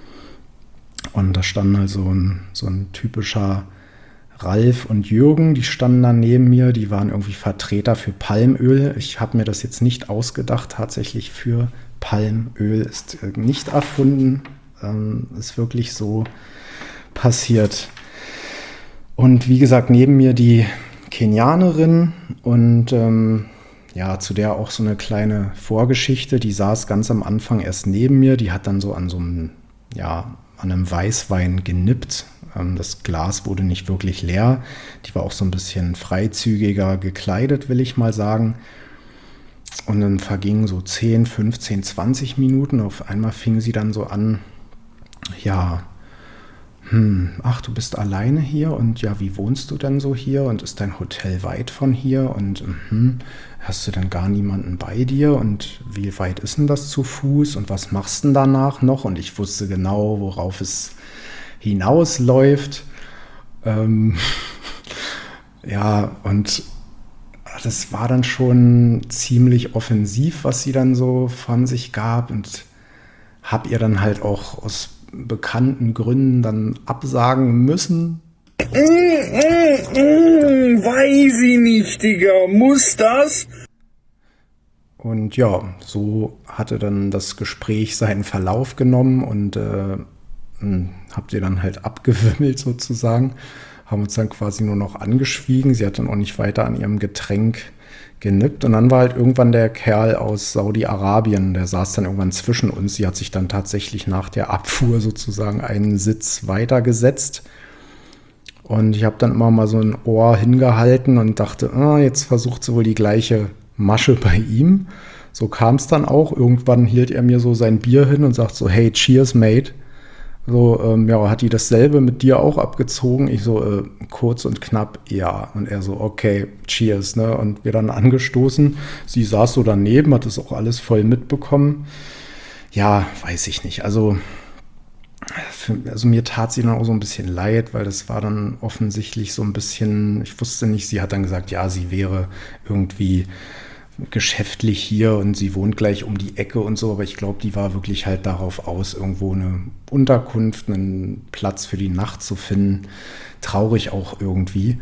Und da stand also ein, so ein typischer Ralf und Jürgen, die standen dann neben mir, die waren irgendwie Vertreter für Palmöl. Ich habe mir das jetzt nicht ausgedacht, tatsächlich für Palmöl ist nicht erfunden, ähm, ist wirklich so passiert. Und wie gesagt, neben mir die Kenianerin und ähm, ja, zu der auch so eine kleine Vorgeschichte, die saß ganz am Anfang erst neben mir, die hat dann so an so einem, ja, an einem Weißwein genippt. Ähm, das Glas wurde nicht wirklich leer, die war auch so ein bisschen freizügiger gekleidet, will ich mal sagen. Und dann vergingen so zehn, fünfzehn, zwanzig Minuten. Auf einmal fing sie dann so an, ja, hm, ach, du bist alleine hier und ja, wie wohnst du denn so hier und ist dein Hotel weit von hier und hm, hast du denn gar niemanden bei dir und wie weit ist denn das zu Fuß und was machst du denn danach noch? Und ich wusste genau, worauf es hinausläuft. Ähm, ja, und das war dann schon ziemlich offensiv, was sie dann so von sich gab und habe ihr dann halt auch aus bekannten Gründen dann absagen müssen.
Mm, mm, mm, weiß ich nicht, Digga. Muss das?
Und ja, so hatte dann das Gespräch seinen Verlauf genommen und äh, habt ihr dann halt abgewimmelt sozusagen. Haben uns dann quasi nur noch angeschwiegen. Sie hat dann auch nicht weiter an ihrem Getränk genippt. Und dann war halt irgendwann der Kerl aus Saudi-Arabien, der saß dann irgendwann zwischen uns. Sie hat sich dann tatsächlich nach der Abfuhr sozusagen einen Sitz weitergesetzt. Und ich habe dann immer mal so ein Ohr hingehalten und dachte, ah, jetzt versucht sie wohl die gleiche Masche bei ihm. So kam es dann auch. Irgendwann hielt er mir so sein Bier hin und sagt so, hey, cheers, mate. So, ähm, ja, hat die dasselbe mit dir auch abgezogen? Ich so, äh, kurz und knapp, ja. Und er so, okay, cheers, ne? Und wir dann angestoßen. Sie saß so daneben, hat das auch alles voll mitbekommen. Ja, weiß ich nicht. Also, für, also mir tat sie dann auch so ein bisschen leid, weil das war dann offensichtlich so ein bisschen, ich wusste nicht, sie hat dann gesagt, ja, sie wäre irgendwie geschäftlich hier und sie wohnt gleich um die Ecke und so, aber ich glaube, die war wirklich halt darauf aus, irgendwo eine Unterkunft, einen Platz für die Nacht zu finden. Traurig auch irgendwie.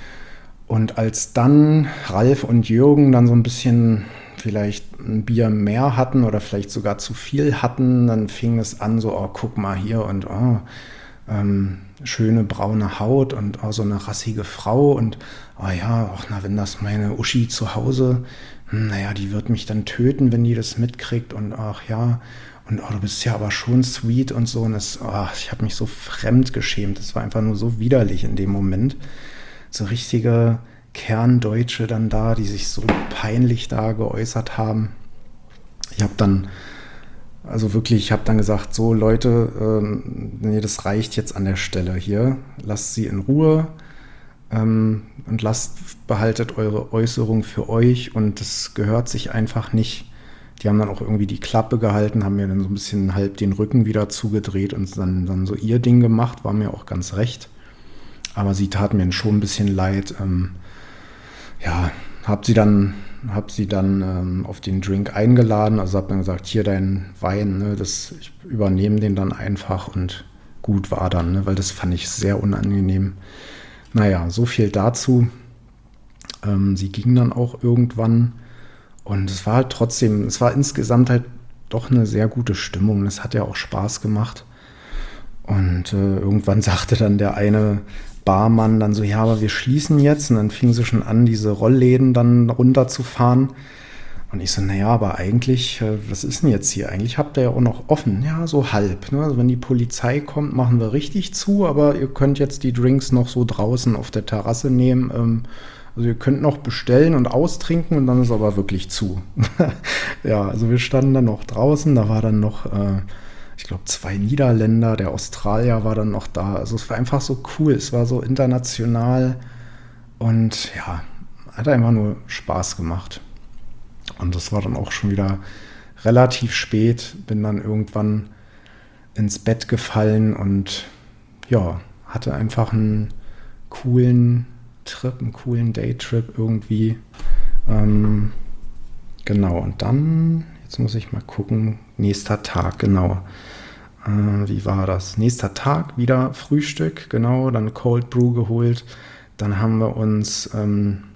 Und als dann Ralf und Jürgen dann so ein bisschen vielleicht ein Bier mehr hatten oder vielleicht sogar zu viel hatten, dann fing es an so, oh, guck mal hier und oh, ähm, schöne braune Haut und oh, so eine rassige Frau und oh ja, ach, na, wenn das meine Uschi zu Hause, hm, naja, die wird mich dann töten, wenn die das mitkriegt und ach ja, und oh, du bist ja aber schon sweet und so und das, oh, ich habe mich so fremd geschämt, das war einfach nur so widerlich in dem Moment, so richtige Kerndeutsche dann da, die sich so peinlich da geäußert haben. Ich habe dann Also wirklich, ich habe dann gesagt, so Leute, ähm, nee, das reicht jetzt an der Stelle hier. Lasst sie in Ruhe ähm, und lasst, behaltet eure Äußerung für euch und das gehört sich einfach nicht. Die haben dann auch irgendwie die Klappe gehalten, haben mir dann so ein bisschen halb den Rücken wieder zugedreht und dann, dann so ihr Ding gemacht, war mir auch ganz recht. Aber sie tat mir schon ein bisschen leid. Ähm, ja, hab sie dann... habe sie dann ähm, auf den Drink eingeladen, also habe dann gesagt, hier dein Wein, ne, das, ich übernehme den dann einfach und gut war dann, ne, weil das fand ich sehr unangenehm. Naja, so viel dazu. Ähm, sie ging dann auch irgendwann und es war halt trotzdem, es war insgesamt halt doch eine sehr gute Stimmung, das hat ja auch Spaß gemacht und äh, irgendwann sagte dann der eine Barmann dann so, ja, aber wir schließen jetzt. Und dann fing sie schon an, diese Rollläden dann runterzufahren. Und ich so, naja, aber eigentlich, was ist denn jetzt hier? Eigentlich habt ihr ja auch noch offen. Ja, so halb. Ne? Also wenn die Polizei kommt, machen wir richtig zu, aber ihr könnt jetzt die Drinks noch so draußen auf der Terrasse nehmen. Ähm, Also ihr könnt noch bestellen und austrinken und dann ist aber wirklich zu. Ja, also wir standen dann noch draußen, da war dann noch, äh, ich glaube, zwei Niederländer, der Australier war dann noch da. Also es war einfach so cool, es war so international und ja, hat einfach nur Spaß gemacht. Und das war dann auch schon wieder relativ spät, bin dann irgendwann ins Bett gefallen und ja, hatte einfach einen coolen Trip, einen coolen Daytrip irgendwie. Ähm, genau, und dann, jetzt muss ich mal gucken, nächster Tag, genau. Äh, wie war das? Nächster Tag, wieder Frühstück, genau, dann Cold Brew geholt. Dann haben wir uns ähm,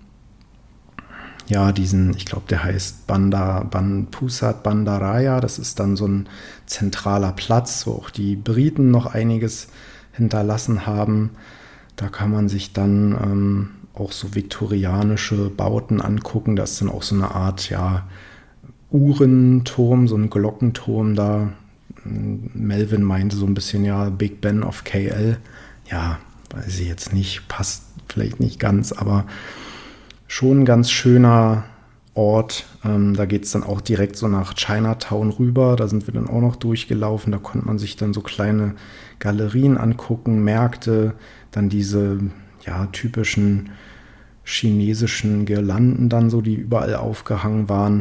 ja, diesen, ich glaube, der heißt Banda, Ban, Pusat Bandaraya. Das ist dann so ein zentraler Platz, wo auch die Briten noch einiges hinterlassen haben. Da kann man sich dann ähm, auch so viktorianische Bauten angucken. Da ist dann auch so eine Art, ja, Uhrenturm, so ein Glockenturm da. Melvin meinte so ein bisschen, ja, Big Ben of K L. Ja, weiß ich jetzt nicht, passt vielleicht nicht ganz, aber schon ein ganz schöner Ort. Ähm, da geht es dann auch direkt so nach Chinatown rüber. Da sind wir dann auch noch durchgelaufen. Da konnte man sich dann so kleine Galerien angucken, Märkte, dann diese ja, typischen chinesischen Girlanden dann so, die überall aufgehangen waren.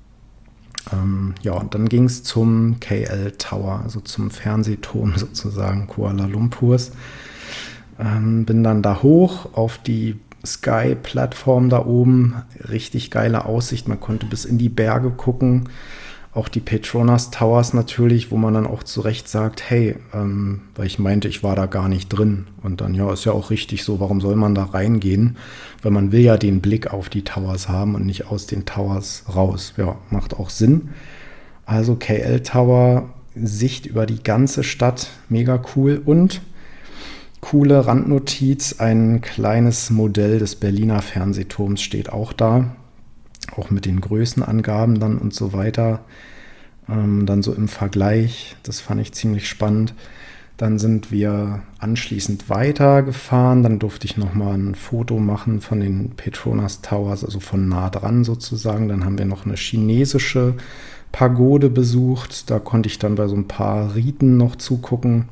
Ähm, ja, und dann ging es zum K L Tower, also zum Fernsehturm sozusagen Kuala Lumpurs. Ähm, bin dann da hoch auf die Sky-Plattform da oben, richtig geile Aussicht, man konnte bis in die Berge gucken, auch die Petronas Towers natürlich, wo man dann auch zu Recht sagt, hey, ähm, weil ich meinte, ich war da gar nicht drin und dann, ja, ist ja auch richtig so, warum soll man da reingehen, weil man will ja den Blick auf die Towers haben und nicht aus den Towers raus, ja, macht auch Sinn. Also K L Tower, Sicht über die ganze Stadt, mega cool und coole Randnotiz, ein kleines Modell des Berliner Fernsehturms steht auch da, auch mit den Größenangaben dann und so weiter, ähm, dann so im Vergleich, das fand ich ziemlich spannend. Dann sind wir anschließend weitergefahren, dann durfte ich nochmal ein Foto machen von den Petronas Towers, also von nah dran sozusagen. Dann haben wir noch eine chinesische Pagode besucht, da konnte ich dann bei so ein paar Riten noch zugucken.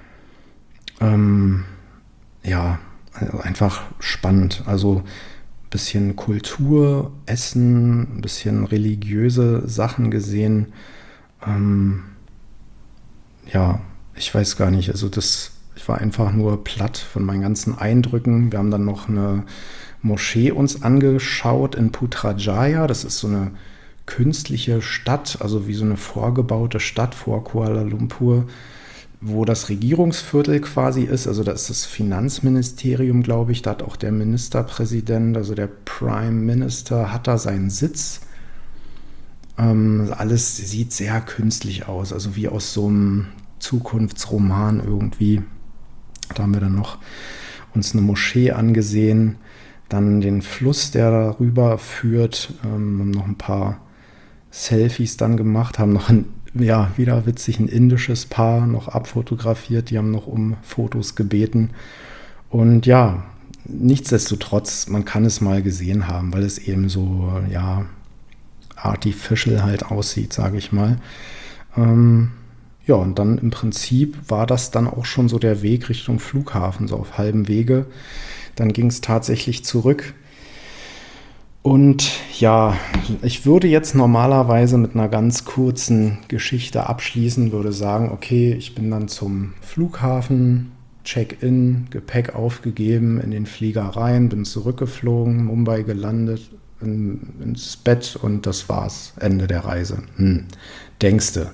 Ähm, ja, also einfach spannend. Also ein bisschen Kultur, Essen, ein bisschen religiöse Sachen gesehen. Ähm, ja, ich weiß gar nicht. Also das, ich war einfach nur platt von meinen ganzen Eindrücken. Wir haben dann noch eine Moschee uns angeschaut in Putrajaya. Das ist so eine künstliche Stadt, also wie so eine vorgebaute Stadt vor Kuala Lumpur, wo das Regierungsviertel quasi ist, also da ist das Finanzministerium, glaube ich, da hat auch der Ministerpräsident, also der Prime Minister, hat da seinen Sitz. Ähm, alles sieht sehr künstlich aus, also wie aus so einem Zukunftsroman irgendwie. Da haben wir dann noch uns eine Moschee angesehen, dann den Fluss, der darüber führt, ähm, haben noch ein paar Selfies dann gemacht, haben noch ein ja, wieder witzig, ein indisches Paar noch abfotografiert, die haben noch um Fotos gebeten und ja, nichtsdestotrotz, man kann es mal gesehen haben, weil es eben so, ja, artificial halt aussieht, sage ich mal. Ähm, ja, und dann im Prinzip war das dann auch schon so der Weg Richtung Flughafen, so auf halbem Wege. Dann ging es tatsächlich zurück. Und ja, ich würde jetzt normalerweise mit einer ganz kurzen Geschichte abschließen, würde sagen, okay, ich bin dann zum Flughafen, Check-in, Gepäck aufgegeben, in den Flieger rein, bin zurückgeflogen, Mumbai gelandet, in, ins Bett und das war's, Ende der Reise. Hm, denkste.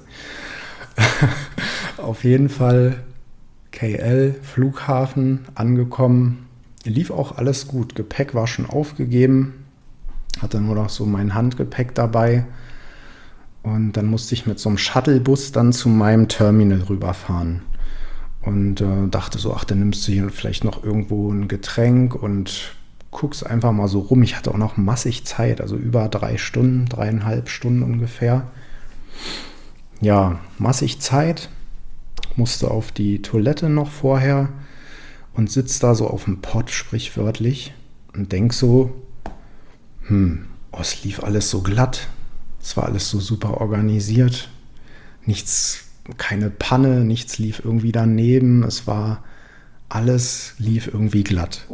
Auf jeden Fall K L, Flughafen, angekommen, lief auch alles gut, Gepäck war schon aufgegeben, hatte nur noch so mein Handgepäck dabei und dann musste ich mit so einem Shuttlebus dann zu meinem Terminal rüberfahren und äh, dachte so, ach, dann nimmst du hier vielleicht noch irgendwo ein Getränk und guckst einfach mal so rum. Ich hatte auch noch massig Zeit, also über drei Stunden, dreieinhalb Stunden ungefähr. Ja, massig Zeit, musste auf die Toilette noch vorher und sitze da so auf dem Pott, sprichwörtlich. und denk so, hm, oh, es lief alles so glatt. Es war alles so super organisiert. Nichts, keine Panne, nichts lief irgendwie daneben. Es war, alles lief irgendwie glatt.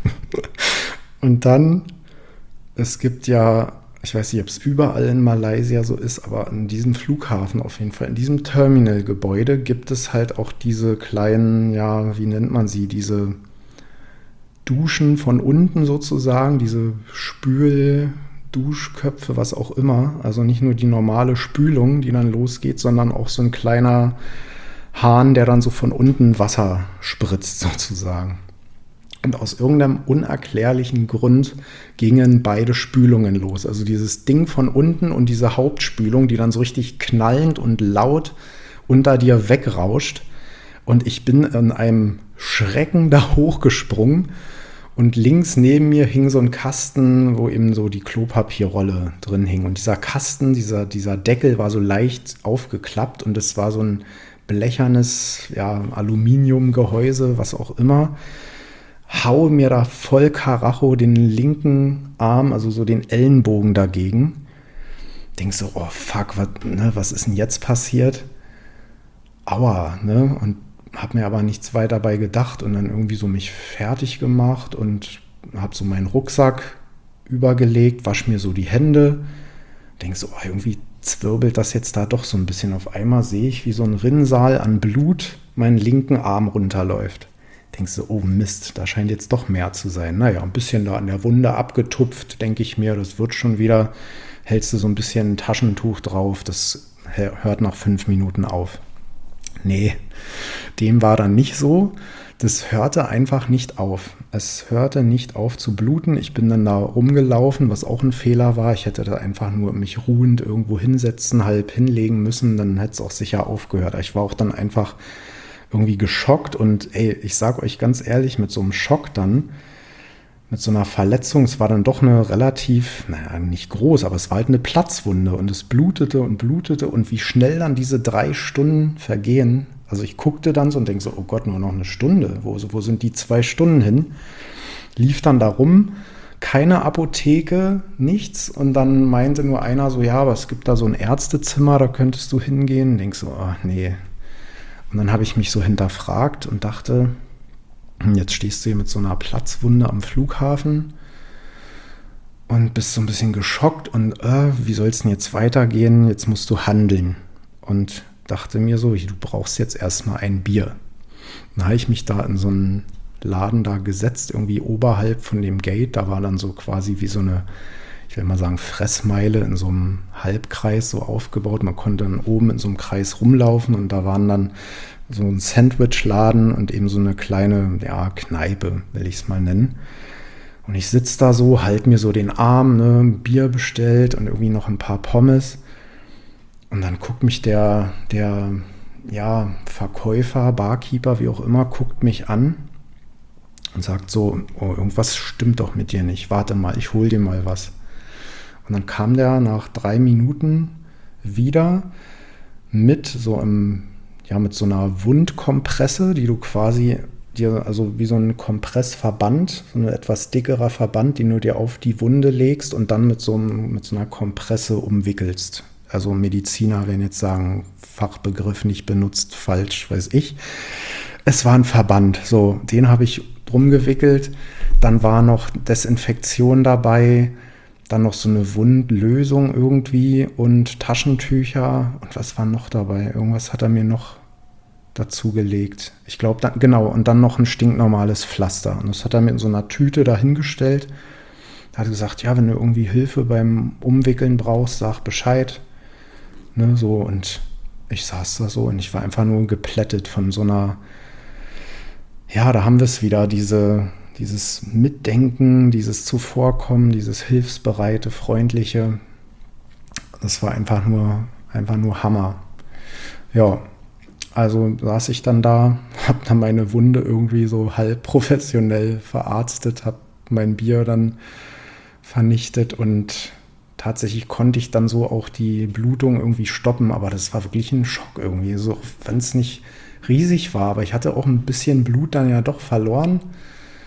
Und dann, es gibt ja, ich weiß nicht, ob es überall in Malaysia so ist, aber in diesem Flughafen auf jeden Fall, in diesem Terminalgebäude gibt es halt auch diese kleinen, ja, wie nennt man sie, diese Duschen von unten sozusagen, diese Spülduschköpfe, was auch immer. Also nicht nur die normale Spülung, die dann losgeht, sondern auch so ein kleiner Hahn, der dann so von unten Wasser spritzt sozusagen. Und aus irgendeinem unerklärlichen Grund gingen beide Spülungen los. Also dieses Ding von unten und diese Hauptspülung, die dann so richtig knallend und laut unter dir wegrauscht. Und ich bin in einem Schrecken da hochgesprungen. Und links neben mir hing so ein Kasten, wo eben so die Klopapierrolle drin hing. Und dieser Kasten, dieser, dieser Deckel war so leicht aufgeklappt. Und es war so ein blechernes, ja, Aluminiumgehäuse, was auch immer. Hau mir da voll Karacho den linken Arm, also so den Ellenbogen dagegen. Denk so, oh fuck, was, ne, was ist denn jetzt passiert? Aua, ne? Und hab mir aber nichts weiter dabei gedacht und dann irgendwie so mich fertig gemacht und hab so meinen Rucksack übergelegt, wasch mir so die Hände. Denk so, oh, irgendwie zwirbelt das jetzt da doch so ein bisschen. Auf einmal sehe ich, wie so ein Rinnsal an Blut meinen linken Arm runterläuft. Denkst du, oh Mist, da scheint jetzt doch mehr zu sein. Naja, ein bisschen da an der Wunde abgetupft, denke ich mir, das wird schon wieder. Hältst du so ein bisschen ein Taschentuch drauf, das hört nach fünf Minuten auf. Nee, dem war dann nicht so. Das hörte einfach nicht auf. Es hörte nicht auf zu bluten. Ich bin dann da rumgelaufen, was auch ein Fehler war. Ich hätte da einfach nur mich ruhend irgendwo hinsetzen, halb hinlegen müssen, dann hätte es auch sicher aufgehört. Ich war auch dann einfach irgendwie geschockt und ey, ich sag euch ganz ehrlich, mit so einem Schock dann, mit so einer Verletzung, es war dann doch eine relativ, naja, nicht groß, aber es war halt eine Platzwunde und es blutete und blutete und wie schnell dann diese drei Stunden vergehen. Also ich guckte dann so und denke so, oh Gott, nur noch eine Stunde, wo, wo sind die zwei Stunden hin? Lief dann da rum, keine Apotheke, nichts und dann meinte nur einer so, ja, aber es gibt da so ein Ärztezimmer, da könntest du hingehen. Denk so, oh nee. Und dann habe ich mich so hinterfragt und dachte, jetzt stehst du hier mit so einer Platzwunde am Flughafen und bist so ein bisschen geschockt und äh, wie soll es denn jetzt weitergehen? Jetzt musst du handeln. Und dachte mir so, du brauchst jetzt erstmal ein Bier. Dann habe ich mich da in so einen Laden da gesetzt, irgendwie oberhalb von dem Gate. Da war dann so quasi wie so eine, ich will mal sagen, Fressmeile in so einem Halbkreis so aufgebaut. Man konnte dann oben in so einem Kreis rumlaufen und da waren dann so ein Sandwichladen und eben so eine kleine, ja, Kneipe, will ich es mal nennen. Und ich sitze da so, halt mir so den Arm, ne, Bier bestellt und irgendwie noch ein paar Pommes. Und dann guckt mich der, der, ja, Verkäufer, Barkeeper, wie auch immer, guckt mich an und sagt so, oh, irgendwas stimmt doch mit dir nicht. Warte mal, ich hol dir mal was. Und dann kam der nach drei Minuten wieder mit so einem, ja, mit so einer Wundkompresse, die du quasi dir, also wie so ein Kompressverband, so ein etwas dickerer Verband, den du dir auf die Wunde legst und dann mit so, einem, mit so einer Kompresse umwickelst. Also Mediziner werden jetzt sagen, Fachbegriff nicht benutzt, falsch, weiß ich. Es war ein Verband, so, den habe ich drum gewickelt. Dann war noch Desinfektion dabei, dann noch so eine Wundlösung irgendwie und Taschentücher. Und was war noch dabei? Irgendwas hat er mir noch dazu gelegt. Ich glaube, dann, genau, und dann noch ein stinknormales Pflaster. Und das hat er mir in so einer Tüte dahingestellt. Er hat gesagt, ja, wenn du irgendwie Hilfe beim Umwickeln brauchst, sag Bescheid. Ne, so, und ich saß da so und ich war einfach nur geplättet von so einer, ja, da haben wir es wieder, diese, dieses Mitdenken, dieses Zuvorkommen, dieses hilfsbereite, freundliche. Das war einfach nur, einfach nur Hammer. Ja, also saß ich dann da, habe dann meine Wunde irgendwie so halb professionell verarztet, habe mein Bier dann vernichtet und tatsächlich konnte ich dann so auch die Blutung irgendwie stoppen, aber das war wirklich ein Schock irgendwie, so wenn es nicht riesig war, aber ich hatte auch ein bisschen Blut dann ja doch verloren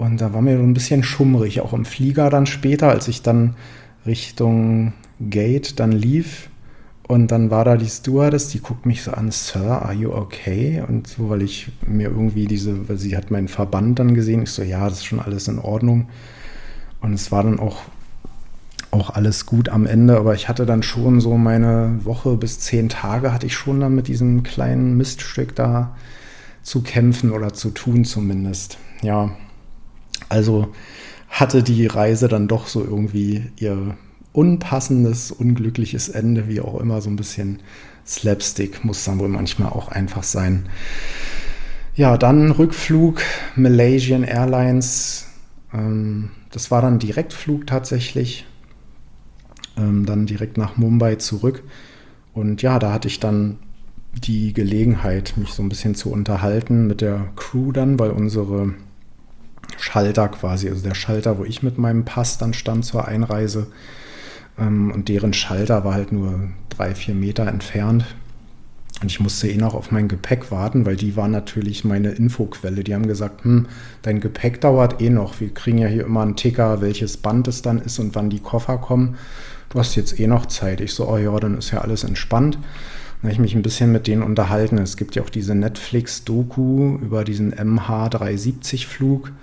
Und da war mir so ein bisschen schummrig, auch im Flieger dann später, als ich dann Richtung Gate dann lief. Und dann war da die Stewardess, die guckt mich so an, Sir, are you okay? Und so, weil ich mir irgendwie diese, weil sie hat meinen Verband dann gesehen. Ich so, ja, das ist schon alles in Ordnung. Und es war dann auch, auch alles gut am Ende. Aber ich hatte dann schon so meine Woche bis zehn Tage hatte ich schon dann mit diesem kleinen Miststück da zu kämpfen oder zu tun zumindest. Ja, also hatte die Reise dann doch so irgendwie ihr unpassendes, unglückliches Ende, wie auch immer, so ein bisschen Slapstick muss dann wohl manchmal auch einfach sein. Ja, dann Rückflug, Malaysian Airlines, ähm, das war dann Direktflug tatsächlich, ähm, dann direkt nach Mumbai zurück. Und ja, da hatte ich dann die Gelegenheit, mich so ein bisschen zu unterhalten mit der Crew dann, weil unsere Schalter quasi, also der Schalter, wo ich mit meinem Pass dann stand zur Einreise, und deren Schalter war halt nur drei, vier Meter entfernt. Und ich musste eh noch auf mein Gepäck warten, weil die waren natürlich meine Infoquelle. Die haben gesagt, hm, dein Gepäck dauert eh noch. Wir kriegen ja hier immer einen Ticker, welches Band es dann ist und wann die Koffer kommen. Du hast jetzt eh noch Zeit. Ich so, oh ja, dann ist ja alles entspannt. Dann habe ich mich ein bisschen mit denen unterhalten. Es gibt ja auch diese Netflix-Doku über diesen M H dreihundertsiebzig-Flug.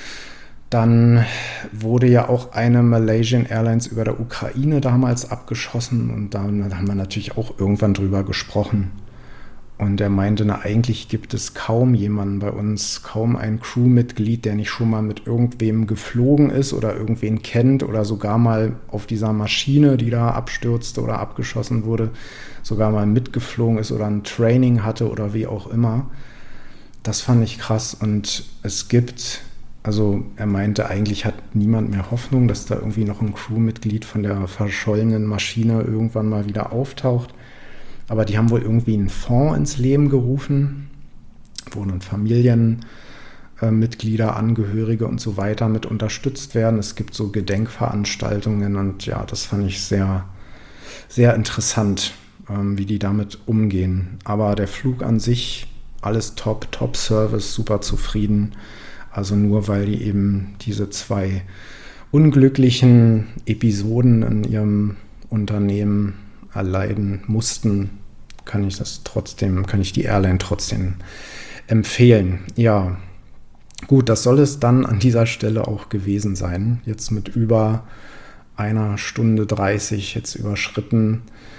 Dann wurde ja auch eine Malaysian Airlines über der Ukraine damals abgeschossen und da haben wir natürlich auch irgendwann drüber gesprochen. Und er meinte, na, eigentlich gibt es kaum jemanden bei uns, kaum ein Crewmitglied, der nicht schon mal mit irgendwem geflogen ist oder irgendwen kennt oder sogar mal auf dieser Maschine, die da abstürzte oder abgeschossen wurde, sogar mal mitgeflogen ist oder ein Training hatte oder wie auch immer. Das fand ich krass und es gibt... Also er meinte, eigentlich hat niemand mehr Hoffnung, dass da irgendwie noch ein Crewmitglied von der verschollenen Maschine irgendwann mal wieder auftaucht. Aber die haben wohl irgendwie einen Fonds ins Leben gerufen, wo dann Familienmitglieder, äh, Angehörige und so weiter mit unterstützt werden. Es gibt so Gedenkveranstaltungen und ja, das fand ich sehr, sehr interessant, ähm, wie die damit umgehen. Aber der Flug an sich, alles top, Top-Service, super zufrieden. Also nur weil die eben diese zwei unglücklichen Episoden in ihrem Unternehmen erleiden mussten, kann ich das trotzdem, kann ich die Airline trotzdem empfehlen. Ja, gut, das soll es dann an dieser Stelle auch gewesen sein. Jetzt mit über einer Stunde dreißig jetzt überschritten.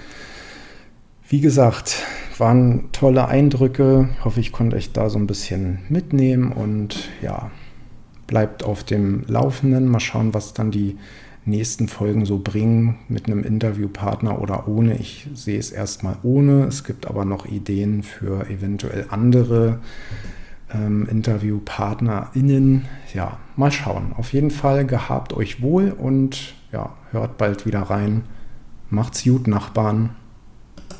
Wie gesagt, waren tolle Eindrücke. Ich hoffe, ich konnte euch da so ein bisschen mitnehmen und ja, bleibt auf dem Laufenden. Mal schauen, was dann die nächsten Folgen so bringen mit einem Interviewpartner oder ohne. Ich sehe es erstmal ohne. Es gibt aber noch Ideen für eventuell andere ähm, InterviewpartnerInnen. Ja, mal schauen. Auf jeden Fall gehabt euch wohl und ja, hört bald wieder rein. Macht's gut, Nachbarn.